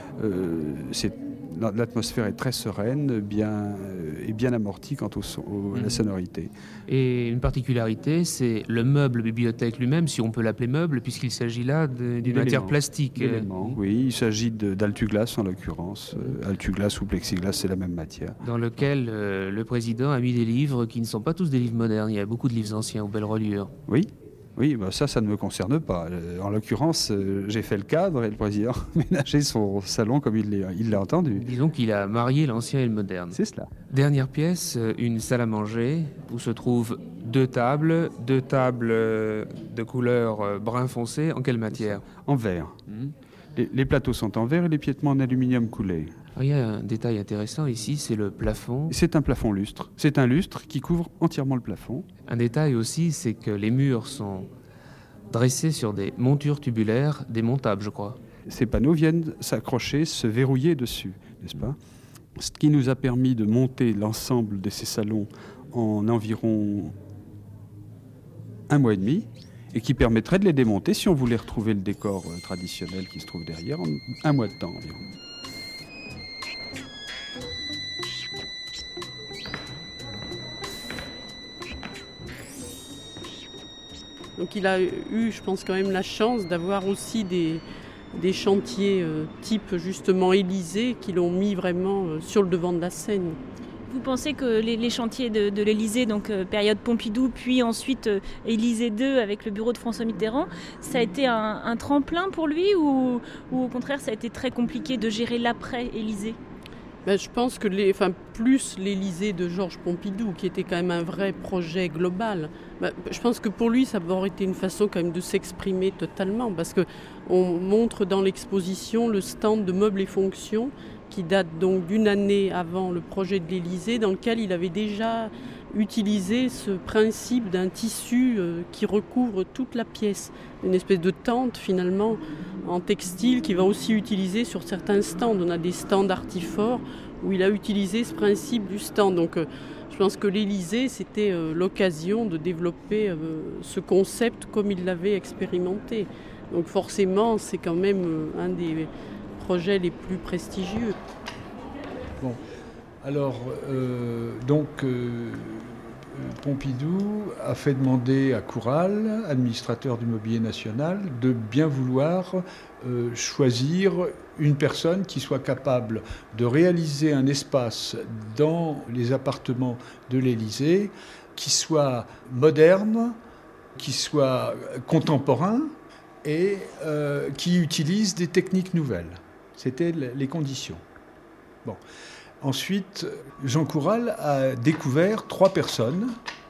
l'atmosphère est très sereine et bien amortie quant à la sonorité.
Et une particularité, c'est le meuble bibliothèque lui-même, si on peut l'appeler meuble, puisqu'il s'agit là d'une matière plastique.
Oui, il s'agit d'altuglas en l'occurrence. Altuglas ou plexiglas, c'est la même matière.
Dans lequel le président a mis des livres qui ne sont pas tous des livres modernes. Il y a beaucoup de livres anciens aux belles reliures.
Oui, bah ça ne me concerne pas. En l'occurrence, j'ai fait le cadre et le président a ménagé son salon comme il l'a entendu.
Disons qu'il a marié l'ancien et le moderne.
C'est cela.
Dernière pièce, une salle à manger où se trouvent 2 tables de couleur brun foncé. En quelle matière ?
En verre. Les plateaux sont en verre et les piétements en aluminium coulé.
Il y a un détail intéressant ici, c'est le plafond.
C'est un plafond lustre. C'est un lustre qui couvre entièrement le plafond.
Un détail aussi, c'est que les murs sont dressés sur des montures tubulaires démontables, je crois.
Ces panneaux viennent s'accrocher, se verrouiller dessus, n'est-ce pas ? Ce qui nous a permis de monter l'ensemble de ces salons en environ 1 mois et demi, et qui permettrait de les démonter si on voulait retrouver le décor traditionnel qui se trouve derrière en 1 mois de temps environ.
Donc il a eu, je pense, quand même la chance d'avoir aussi des chantiers type justement Élysée qui l'ont mis vraiment sur le devant de la scène.
Vous pensez que les chantiers de l'Élysée, donc période Pompidou, puis ensuite Élysée 2 avec le bureau de François Mitterrand, ça a été un tremplin pour lui ou au contraire ça a été très compliqué de gérer l'après-Élysée ?
Je pense que plus l'Élysée de Georges Pompidou, qui était quand même un vrai projet global, je pense que pour lui, ça aurait été une façon quand même de s'exprimer totalement, parce qu'on montre dans l'exposition le stand de Meubles et Fonctions, qui date donc d'une année avant le projet de l'Élysée, dans lequel il avait déjà utilisé ce principe d'un tissu qui recouvre toute la pièce, une espèce de tente finalement en textile qu'il va aussi utiliser sur certains stands. On a des stands artiforts où il a utilisé ce principe du stand. Donc je pense que l'Élysée, c'était l'occasion de développer ce concept comme il l'avait expérimenté. Donc forcément, c'est quand même un des projets les plus prestigieux.
Bon, alors Pompidou a fait demander à Coural, administrateur du Mobilier National, de bien vouloir choisir une personne qui soit capable de réaliser un espace dans les appartements de l'Élysée qui soit moderne, qui soit contemporain et qui utilise des techniques nouvelles. C'était les conditions. Bon. Ensuite, Jean Coural a découvert 3 personnes.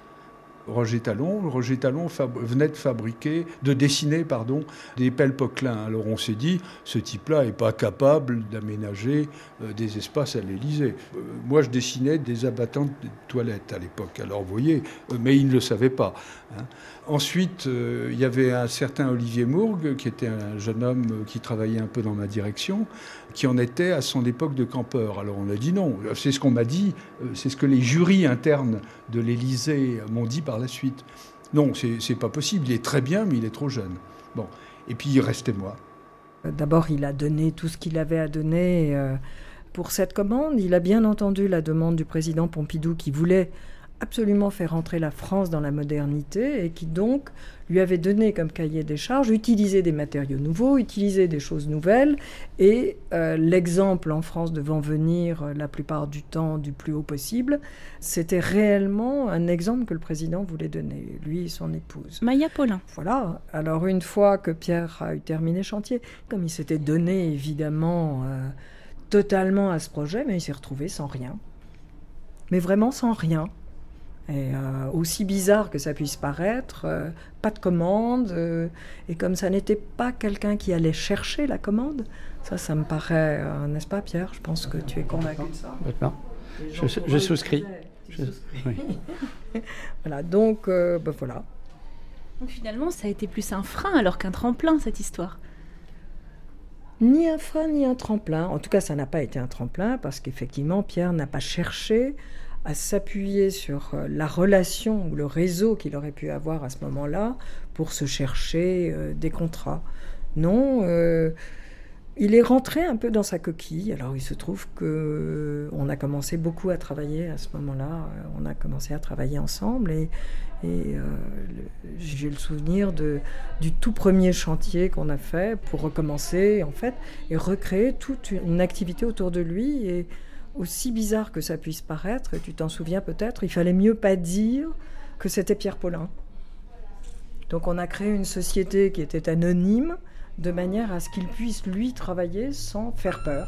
Roger Talon venait de dessiner des pelles Poquelin. Alors on s'est dit, ce type-là n'est pas capable d'aménager des espaces à l'Élysée. Moi, je dessinais des abattants de toilettes à l'époque. Alors vous voyez, mais il ne le savait pas. Hein. Ensuite, il y avait un certain Olivier Mourgue, qui était un jeune homme qui travaillait un peu dans ma direction, qui en était à son époque de campeur. Alors on a dit non. C'est ce qu'on m'a dit, c'est ce que les jurys internes de l'Élysée m'ont dit par la suite. Non, c'est pas possible. Il est très bien, mais il est trop jeune. Bon. Et puis il restait moi.
D'abord, il a donné tout ce qu'il avait à donner pour cette commande. Il a bien entendu la demande du président Pompidou qui voulait absolument faire entrer la France dans la modernité et qui donc lui avait donné comme cahier des charges utiliser des matériaux nouveaux, utiliser des choses nouvelles et l'exemple en France devant venir la plupart du temps du plus haut possible, c'était réellement un exemple que le président voulait donner, lui et son épouse.
Maya Paulin.
Voilà, alors une fois que Pierre a eu terminé le chantier, comme il s'était donné évidemment totalement à ce projet, mais il s'est retrouvé sans rien. Mais vraiment sans rien. Et aussi bizarre que ça puisse paraître, pas de commande, et comme ça n'était pas quelqu'un qui allait chercher la commande, ça me paraît, n'est-ce pas Pierre? Je pense que tu es convaincu de ça.
Maintenant, je souscris. Oui.
Voilà, donc voilà.
Donc finalement, ça a été plus un frein alors qu'un tremplin, cette histoire.
Ni un frein, ni un tremplin. En tout cas, ça n'a pas été un tremplin, parce qu'effectivement, Pierre n'a pas cherché à s'appuyer sur la relation ou le réseau qu'il aurait pu avoir à ce moment-là pour se chercher des contrats. Non, il est rentré un peu dans sa coquille. Alors il se trouve qu'on a commencé beaucoup à travailler à ce moment-là. On a commencé à travailler ensemble et j'ai le souvenir du tout premier chantier qu'on a fait pour recommencer en fait et recréer toute une activité autour de lui. Et aussi bizarre que ça puisse paraître, et tu t'en souviens peut-être, il fallait mieux pas dire que c'était Pierre Paulin. Donc on a créé une société qui était anonyme, de manière à ce qu'il puisse, lui, travailler sans faire peur.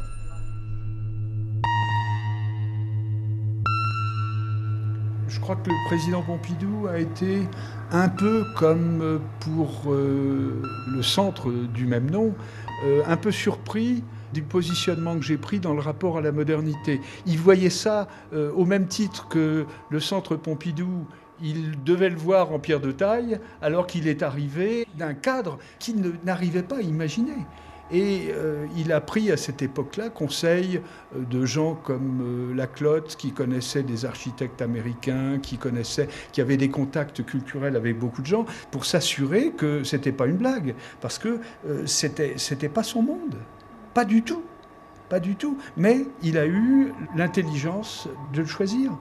Je crois que le président Pompidou a été un peu comme pour le centre du même nom, un peu surpris du positionnement que j'ai pris dans le rapport à la modernité. Il voyait ça au même titre que le centre Pompidou, il devait le voir en pierre de taille, alors qu'il est arrivé d'un cadre qu'il n'arrivait pas à imaginer. Et il a pris à cette époque-là conseil de gens comme Laclotte, qui connaissait des architectes américains, qui avaient des contacts culturels avec beaucoup de gens, pour s'assurer que c'était pas une blague, parce que c'était pas son monde. Pas du tout, pas du tout. Mais il a eu l'intelligence de le choisir.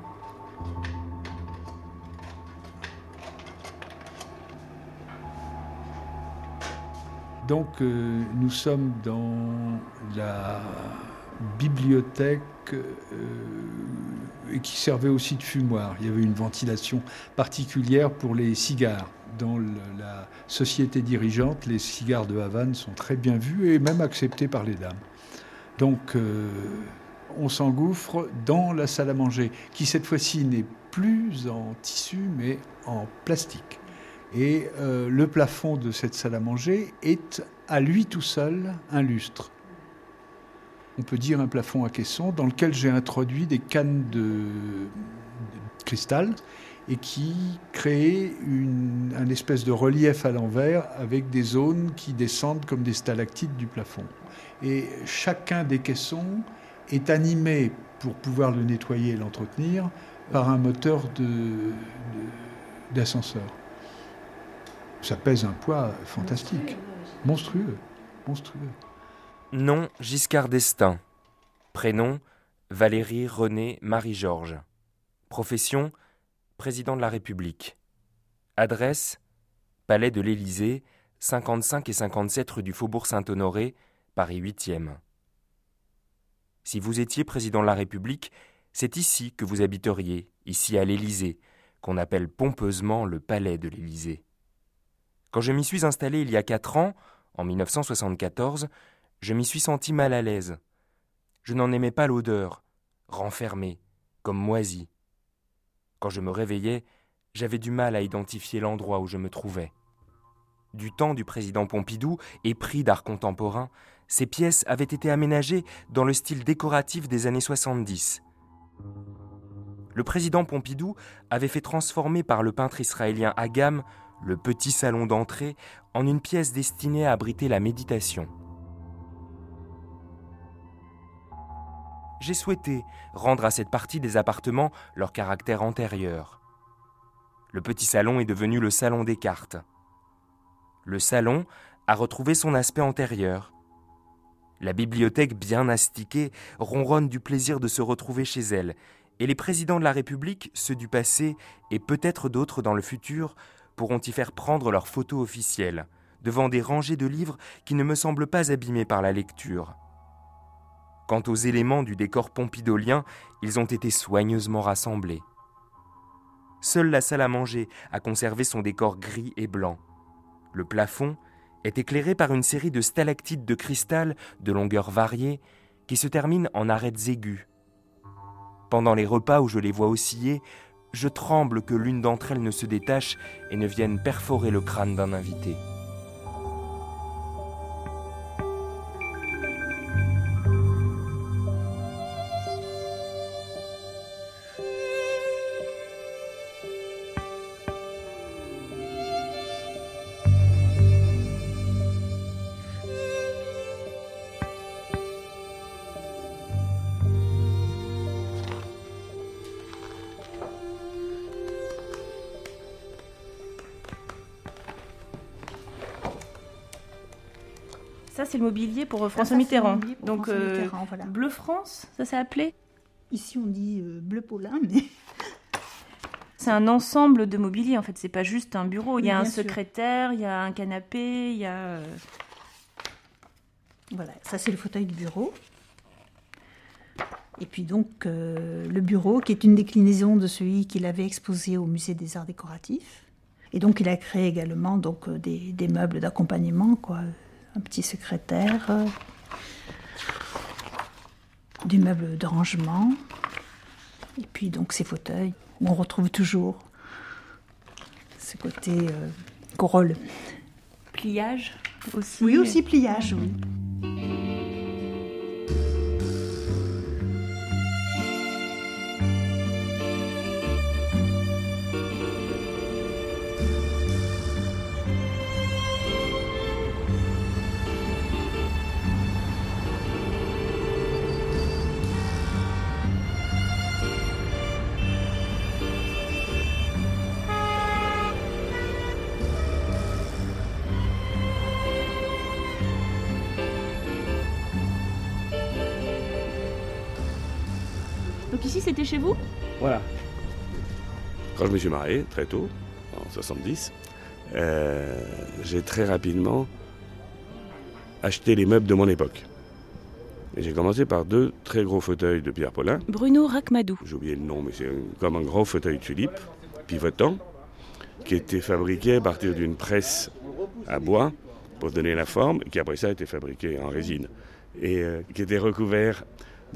Donc nous sommes dans la bibliothèque qui servait aussi de fumoir. Il y avait une ventilation particulière pour les cigares. Dans la société dirigeante, les cigares de Havane sont très bien vus et même acceptés par les dames. Donc on s'engouffre dans la salle à manger, qui cette fois-ci n'est plus en tissu, mais en plastique. Et le plafond de cette salle à manger est à lui tout seul un lustre. On peut dire un plafond à caisson dans lequel j'ai introduit des cannes de cristal et qui crée un espèce de relief à l'envers avec des zones qui descendent comme des stalactites du plafond. Et chacun des caissons est animé, pour pouvoir le nettoyer et l'entretenir, par un moteur d'ascenseur. Ça pèse un poids fantastique, monstrueux.
Nom Giscard d'Estaing. Prénom Valérie Renée Marie-Georges. Profession président de la République. Adresse Palais de l'Élysée, 55 et 57 rue du Faubourg Saint-Honoré, Paris 8e. Si vous étiez président de la République, c'est ici que vous habiteriez, ici à l'Élysée, qu'on appelle pompeusement le Palais de l'Élysée. Quand je m'y suis installé il y a 4 ans, en 1974, je m'y suis senti mal à l'aise. Je n'en aimais pas l'odeur, renfermée, comme moisie. Quand je me réveillais, j'avais du mal à identifier l'endroit où je me trouvais. Du temps du président Pompidou, épris d'art contemporain, ces pièces avaient été aménagées dans le style décoratif des années 70. Le président Pompidou avait fait transformer par le peintre israélien Agam le petit salon d'entrée en une pièce destinée à abriter la méditation. J'ai souhaité rendre à cette partie des appartements leur caractère antérieur. Le petit salon est devenu le salon des cartes. Le salon a retrouvé son aspect antérieur. La bibliothèque bien astiquée ronronne du plaisir de se retrouver chez elle, et les présidents de la République, ceux du passé et peut-être d'autres dans le futur, pourront y faire prendre leurs photos officielles, devant des rangées de livres qui ne me semblent pas abîmés par la lecture. Quant aux éléments du décor pompidolien, ils ont été soigneusement rassemblés. Seule la salle à manger a conservé son décor gris et blanc. Le plafond est éclairé par une série de stalactites de cristal de longueur variée qui se terminent en arêtes aiguës. Pendant les repas où je les vois osciller, je tremble que l'une d'entre elles ne se détache et ne vienne perforer le crâne d'un invité.
Ça, c'est le mobilier pour François Mitterrand.
Donc, voilà.
Bleu France, ça s'est appelé ?
Ici, on dit bleu Paulin, mais...
C'est un ensemble de mobilier, en fait. C'est pas juste un bureau. Il y a un secrétaire,
sûr.
Il y a un canapé, il y a...
Voilà, ça, c'est le fauteuil du bureau. Et puis donc, le bureau, qui est une déclinaison de celui qu'il avait exposé au Musée des Arts Décoratifs. Et donc, il a créé également donc, des meubles d'accompagnement, quoi. Un petit secrétaire, des meubles de rangement, et puis donc ces fauteuils où on retrouve toujours ce côté corolle.
Pliage aussi.
Oui, aussi pliage, oui.
Donc ici, c'était chez vous ?
Voilà. Quand je me suis marié, très tôt, en 70, j'ai très rapidement acheté les meubles de mon époque. Et j'ai commencé par 2 très gros fauteuils de Pierre Paulin.
Bruno Rachmadou.
J'ai oublié le nom, mais c'est comme un gros fauteuil tulipe, pivotant, qui était fabriqué à partir d'une presse à bois pour donner la forme, qui après ça a été fabriqué en résine, et qui était recouvert d'un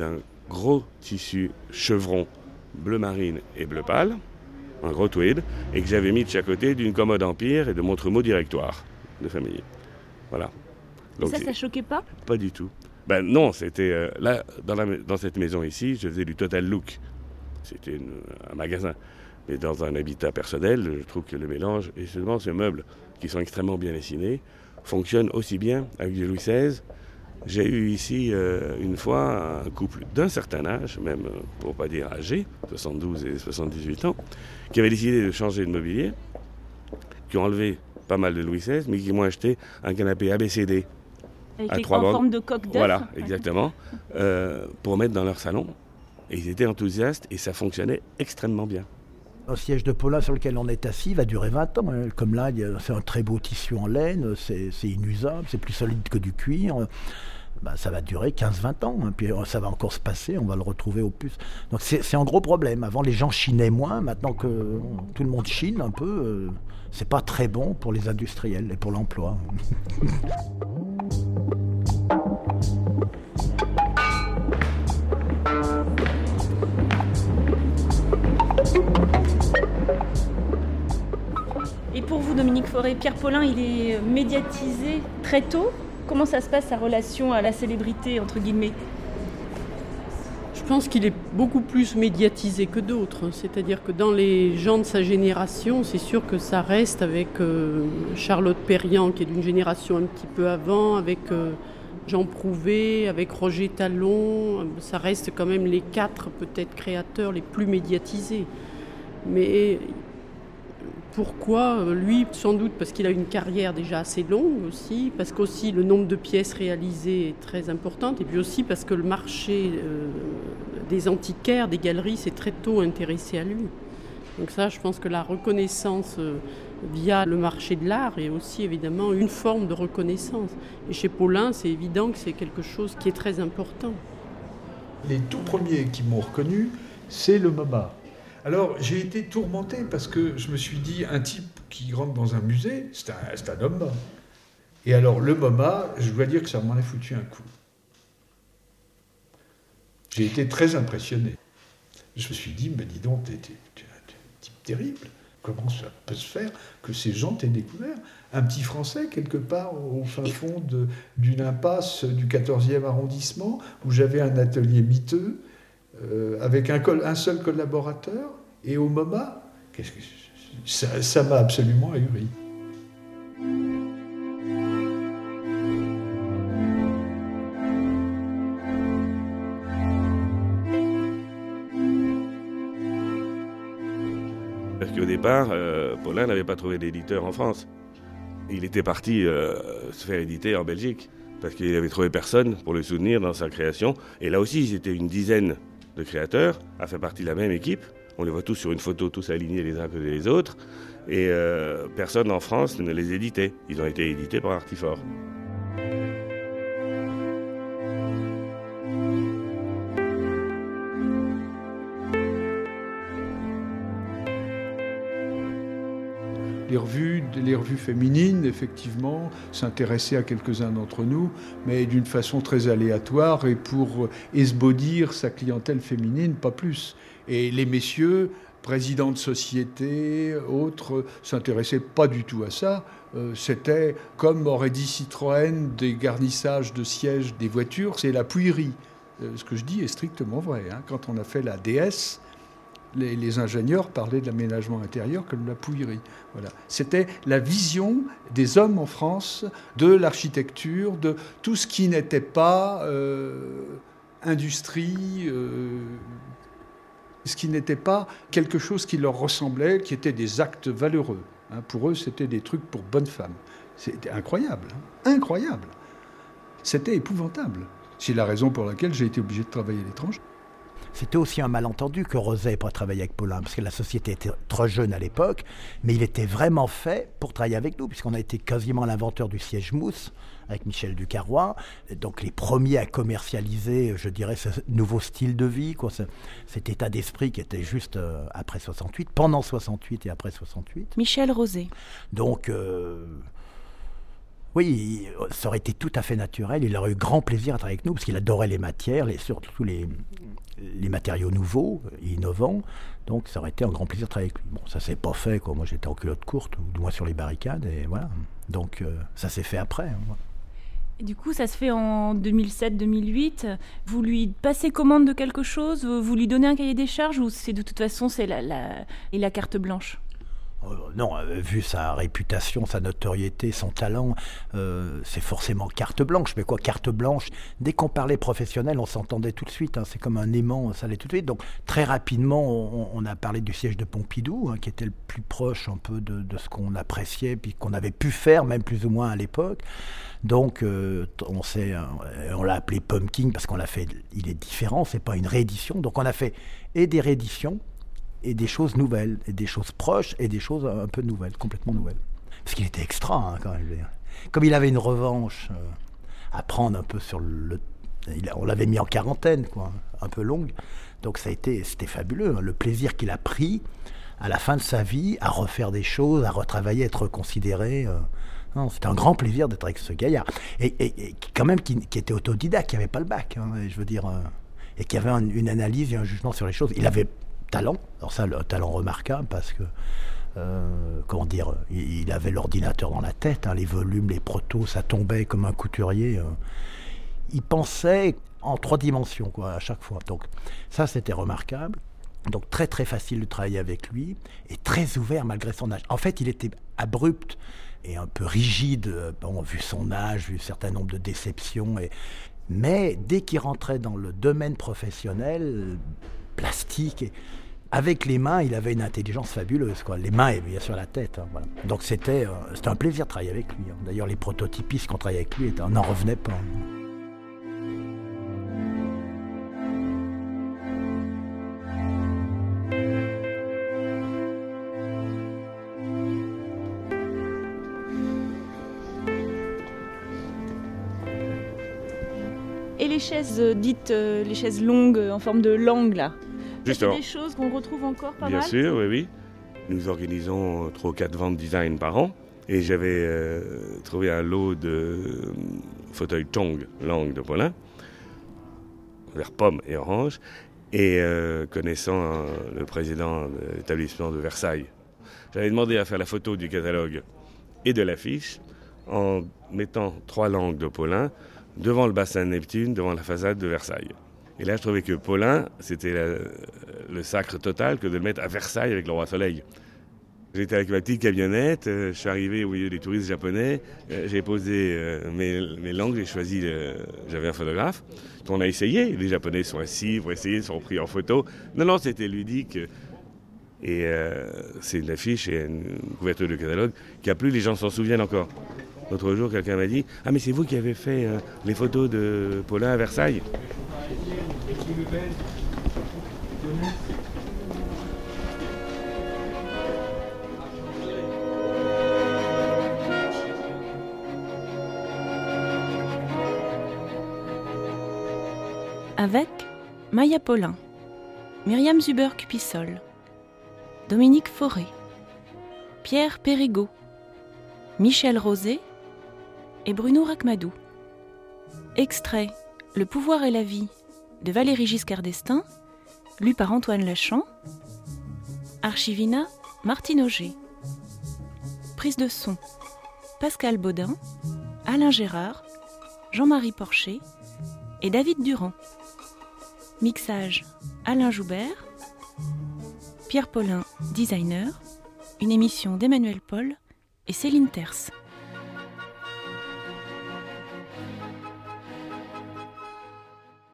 gros tissu chevron bleu marine et bleu pâle, un gros tweed, et que j'avais mis de chaque côté d'une commode Empire et de mon trumeau directoire de famille. Voilà. Donc,
ça choquait pas ?
Pas du tout. Ben non, c'était là, dans cette maison ici, je faisais du total look. C'était un magasin. Mais dans un habitat personnel, je trouve que le mélange, et seulement ces meubles qui sont extrêmement bien dessinés, fonctionnent aussi bien avec du Louis XVI. J'ai eu ici une fois un couple d'un certain âge, même pour pas dire âgé, 72 et 78 ans, qui avaient décidé de changer de mobilier, qui ont enlevé pas mal de Louis XVI, mais qui m'ont acheté un canapé ABCD.
Avec en forme de coque d'œuf.
Voilà, exactement, pour mettre dans leur salon. Et ils étaient enthousiastes et ça fonctionnait extrêmement bien.
Un siège de Paulin sur lequel on est assis va durer 20 ans. Comme là, c'est un très beau tissu en laine, c'est inusable, c'est plus solide que du cuir. Ça va durer 15-20 ans, hein, puis ça va encore se passer, on va le retrouver au plus. Donc c'est un gros problème. Avant, les gens chinaient moins, maintenant que tout le monde chine un peu, c'est pas très bon pour les industriels et pour l'emploi.
Et pour vous, Dominique Fauré, Pierre Paulin, il est médiatisé très tôt. Comment ça se passe, sa relation à la célébrité, entre guillemets ?
Je pense qu'il est beaucoup plus médiatisé que d'autres. C'est-à-dire que dans les gens de sa génération, c'est sûr que ça reste avec Charlotte Perriand, qui est d'une génération un petit peu avant, avec Jean Prouvé, avec Roger Talon. Ça reste quand même les 4 peut-être créateurs les plus médiatisés. Mais pourquoi lui ? Sans doute parce qu'il a une carrière déjà assez longue aussi, parce qu'aussi le nombre de pièces réalisées est très important, et puis aussi parce que le marché des antiquaires, des galeries, s'est très tôt intéressé à lui. Donc ça, je pense que la reconnaissance via le marché de l'art est aussi évidemment une forme de reconnaissance. Et chez Paulin, c'est évident que c'est quelque chose qui est très important.
Les tout premiers qui m'ont reconnu, c'est le MoMA. Alors, j'ai été tourmenté parce que je me suis dit, un type qui rentre dans un musée, c'est un homme. Et alors, le MoMA, je dois dire que ça m'en a foutu un coup. J'ai été très impressionné. Je me suis dit, mais dis donc, t'es un type terrible. Comment ça peut se faire que ces gens t'aient découvert ? Un petit Français, quelque part au fin fond d'une impasse du 14e arrondissement, où j'avais un atelier miteux, avec un seul collaborateur, et au MoMA, ça m'a absolument ahuri.
Parce qu'au départ, Paulin n'avait pas trouvé d'éditeur en France. Il était parti se faire éditer en Belgique, parce qu'il n'avait trouvé personne pour le soutenir dans sa création. Et là aussi, ils étaient une dizaine de créateurs à faire partie de la même équipe. On les voit tous sur une photo, tous alignés les uns à côté des autres. Et personne en France ne les éditait. Ils ont été édités par Artifort.
Les revues féminines, effectivement, s'intéressaient à quelques-uns d'entre nous, mais d'une façon très aléatoire et pour esbaudir sa clientèle féminine, pas plus. Et les messieurs, présidents de société, autres, s'intéressaient pas du tout à ça. C'était, comme aurait dit Citroën, des garnissages de sièges des voitures, c'est la pouillerie. Ce que je dis est strictement vrai. Quand on a fait la DS, les ingénieurs parlaient de l'aménagement intérieur comme de la pouillerie. Voilà. C'était la vision des hommes en France de l'architecture, de tout ce qui n'était pas industrie, ce qui n'était pas quelque chose qui leur ressemblait, qui était des actes valeureux. Pour eux, c'était des trucs pour bonnes femmes. C'était incroyable, incroyable. C'était épouvantable. C'est la raison pour laquelle j'ai été obligé de travailler à l'étranger.
C'était aussi un malentendu que Rosé n'ait pas travaillé avec Paulin, parce que la société était trop jeune à l'époque, mais il était vraiment fait pour travailler avec nous, puisqu'on a été quasiment l'inventeur du siège mousse, avec Michel Ducarrois, donc les premiers à commercialiser, je dirais, ce nouveau style de vie, cet état d'esprit qui était juste après 68, pendant 68 et après 68.
Michel Rosé.
Donc, Oui, ça aurait été tout à fait naturel. Il aurait eu grand plaisir à travailler avec nous parce qu'il adorait les matières, surtout les matériaux nouveaux, innovants. Donc ça aurait été un grand plaisir de travailler avec lui. Bon, ça s'est pas fait, quoi. Moi j'étais en culotte courte, ou du moins sur les barricades, et voilà. Donc ça s'est fait après. Hein.
Et du coup, ça se fait en 2007-2008. Vous lui passez commande de quelque chose? Vous lui donnez un cahier des charges? Ou c'est de toute façon, c'est la carte blanche?
Non, vu sa réputation, sa notoriété, son talent, c'est forcément carte blanche. Mais quoi, carte blanche, dès qu'on parlait professionnel, on s'entendait tout de suite. Hein, c'est comme un aimant, ça allait tout de suite. Donc très rapidement, on a parlé du siège de Pompidou, hein, qui était le plus proche un peu de ce qu'on appréciait, puis qu'on avait pu faire, même plus ou moins à l'époque. Donc on l'a appelé Pumpkin parce qu'on l'a fait, il est différent, c'est pas une réédition. Donc on a fait et des rééditions, et des choses nouvelles, et des choses proches, et des choses un peu nouvelles, complètement nouvelles. Parce qu'il était extra, hein, quand même. Comme il avait une revanche à prendre un peu sur on l'avait mis en quarantaine, quoi, un peu longue. Donc c'était fabuleux, hein, le plaisir qu'il a pris à la fin de sa vie à refaire des choses, à retravailler, à être considéré. Non, c'était un grand plaisir d'être avec ce gaillard. Et quand même qui était autodidacte, qui n'avait pas le bac, hein, je veux dire, et qui avait une analyse et un jugement sur les choses. Il avait talent, alors ça, le talent remarquable, parce que, il avait l'ordinateur dans la tête, hein, les volumes, les protos, ça tombait comme un couturier. Il pensait en 3 dimensions, quoi, à chaque fois. Donc ça, c'était remarquable. Donc très très facile de travailler avec lui, et très ouvert malgré son âge. En fait, il était abrupt et un peu rigide, vu son âge, vu un certain nombre de déceptions. Mais dès qu'il rentrait dans le domaine professionnel, plastique, avec les mains, il avait une intelligence fabuleuse, quoi. Les mains et bien sûr la tête. Hein, voilà. Donc c'était un plaisir de travailler avec lui. Hein. D'ailleurs, les prototypistes qu'on travaillait avec lui, on n'en revenait pas.
Et les chaises dites, les chaises longues en forme de langue, là.
Justement.
C'est des choses qu'on retrouve encore pas
Bien
mal.
sûr, oui. Nous organisons 3 ou 4 ventes design par an. Et j'avais trouvé un lot de fauteuils Tong, langue de Paulin, vert pomme et orange. Et connaissant le président de l'établissement de Versailles, j'avais demandé à faire la photo du catalogue et de l'affiche en mettant 3 langues de Paulin devant le bassin de Neptune, devant la façade de Versailles. Et là, je trouvais que Paulin, c'était le sacre total que de le mettre à Versailles avec le roi Soleil. J'étais avec ma petite camionnette, je suis arrivé au milieu des touristes japonais, j'ai posé mes langues, j'ai choisi, j'avais un photographe. On a essayé, les Japonais sont assis pour essayer, sont pris en photo. Non, c'était ludique. Et c'est une affiche et une couverture de catalogue qui a plu, les gens s'en souviennent encore. L'autre jour, quelqu'un m'a dit « Ah, mais c'est vous qui avez fait les photos de Paulin à Versailles ?»
Avec Maya Paulin, Myriam Zuber-Cupissol, Dominique Fauré, Pierre Périgaud, Michel Rosé et Bruno Rachmadou. Extrait Le pouvoir et la vie de Valéry Giscard d'Estaing, lu par Antoine Lachamp. Archivina, Martine Auger. Prise de son, Pascal Baudin, Alain Gérard, Jean-Marie Porcher et David Durand. Mixage, Alain Joubert. Pierre Paulin, designer. Une émission d'Emmanuel Paul et Céline Terce.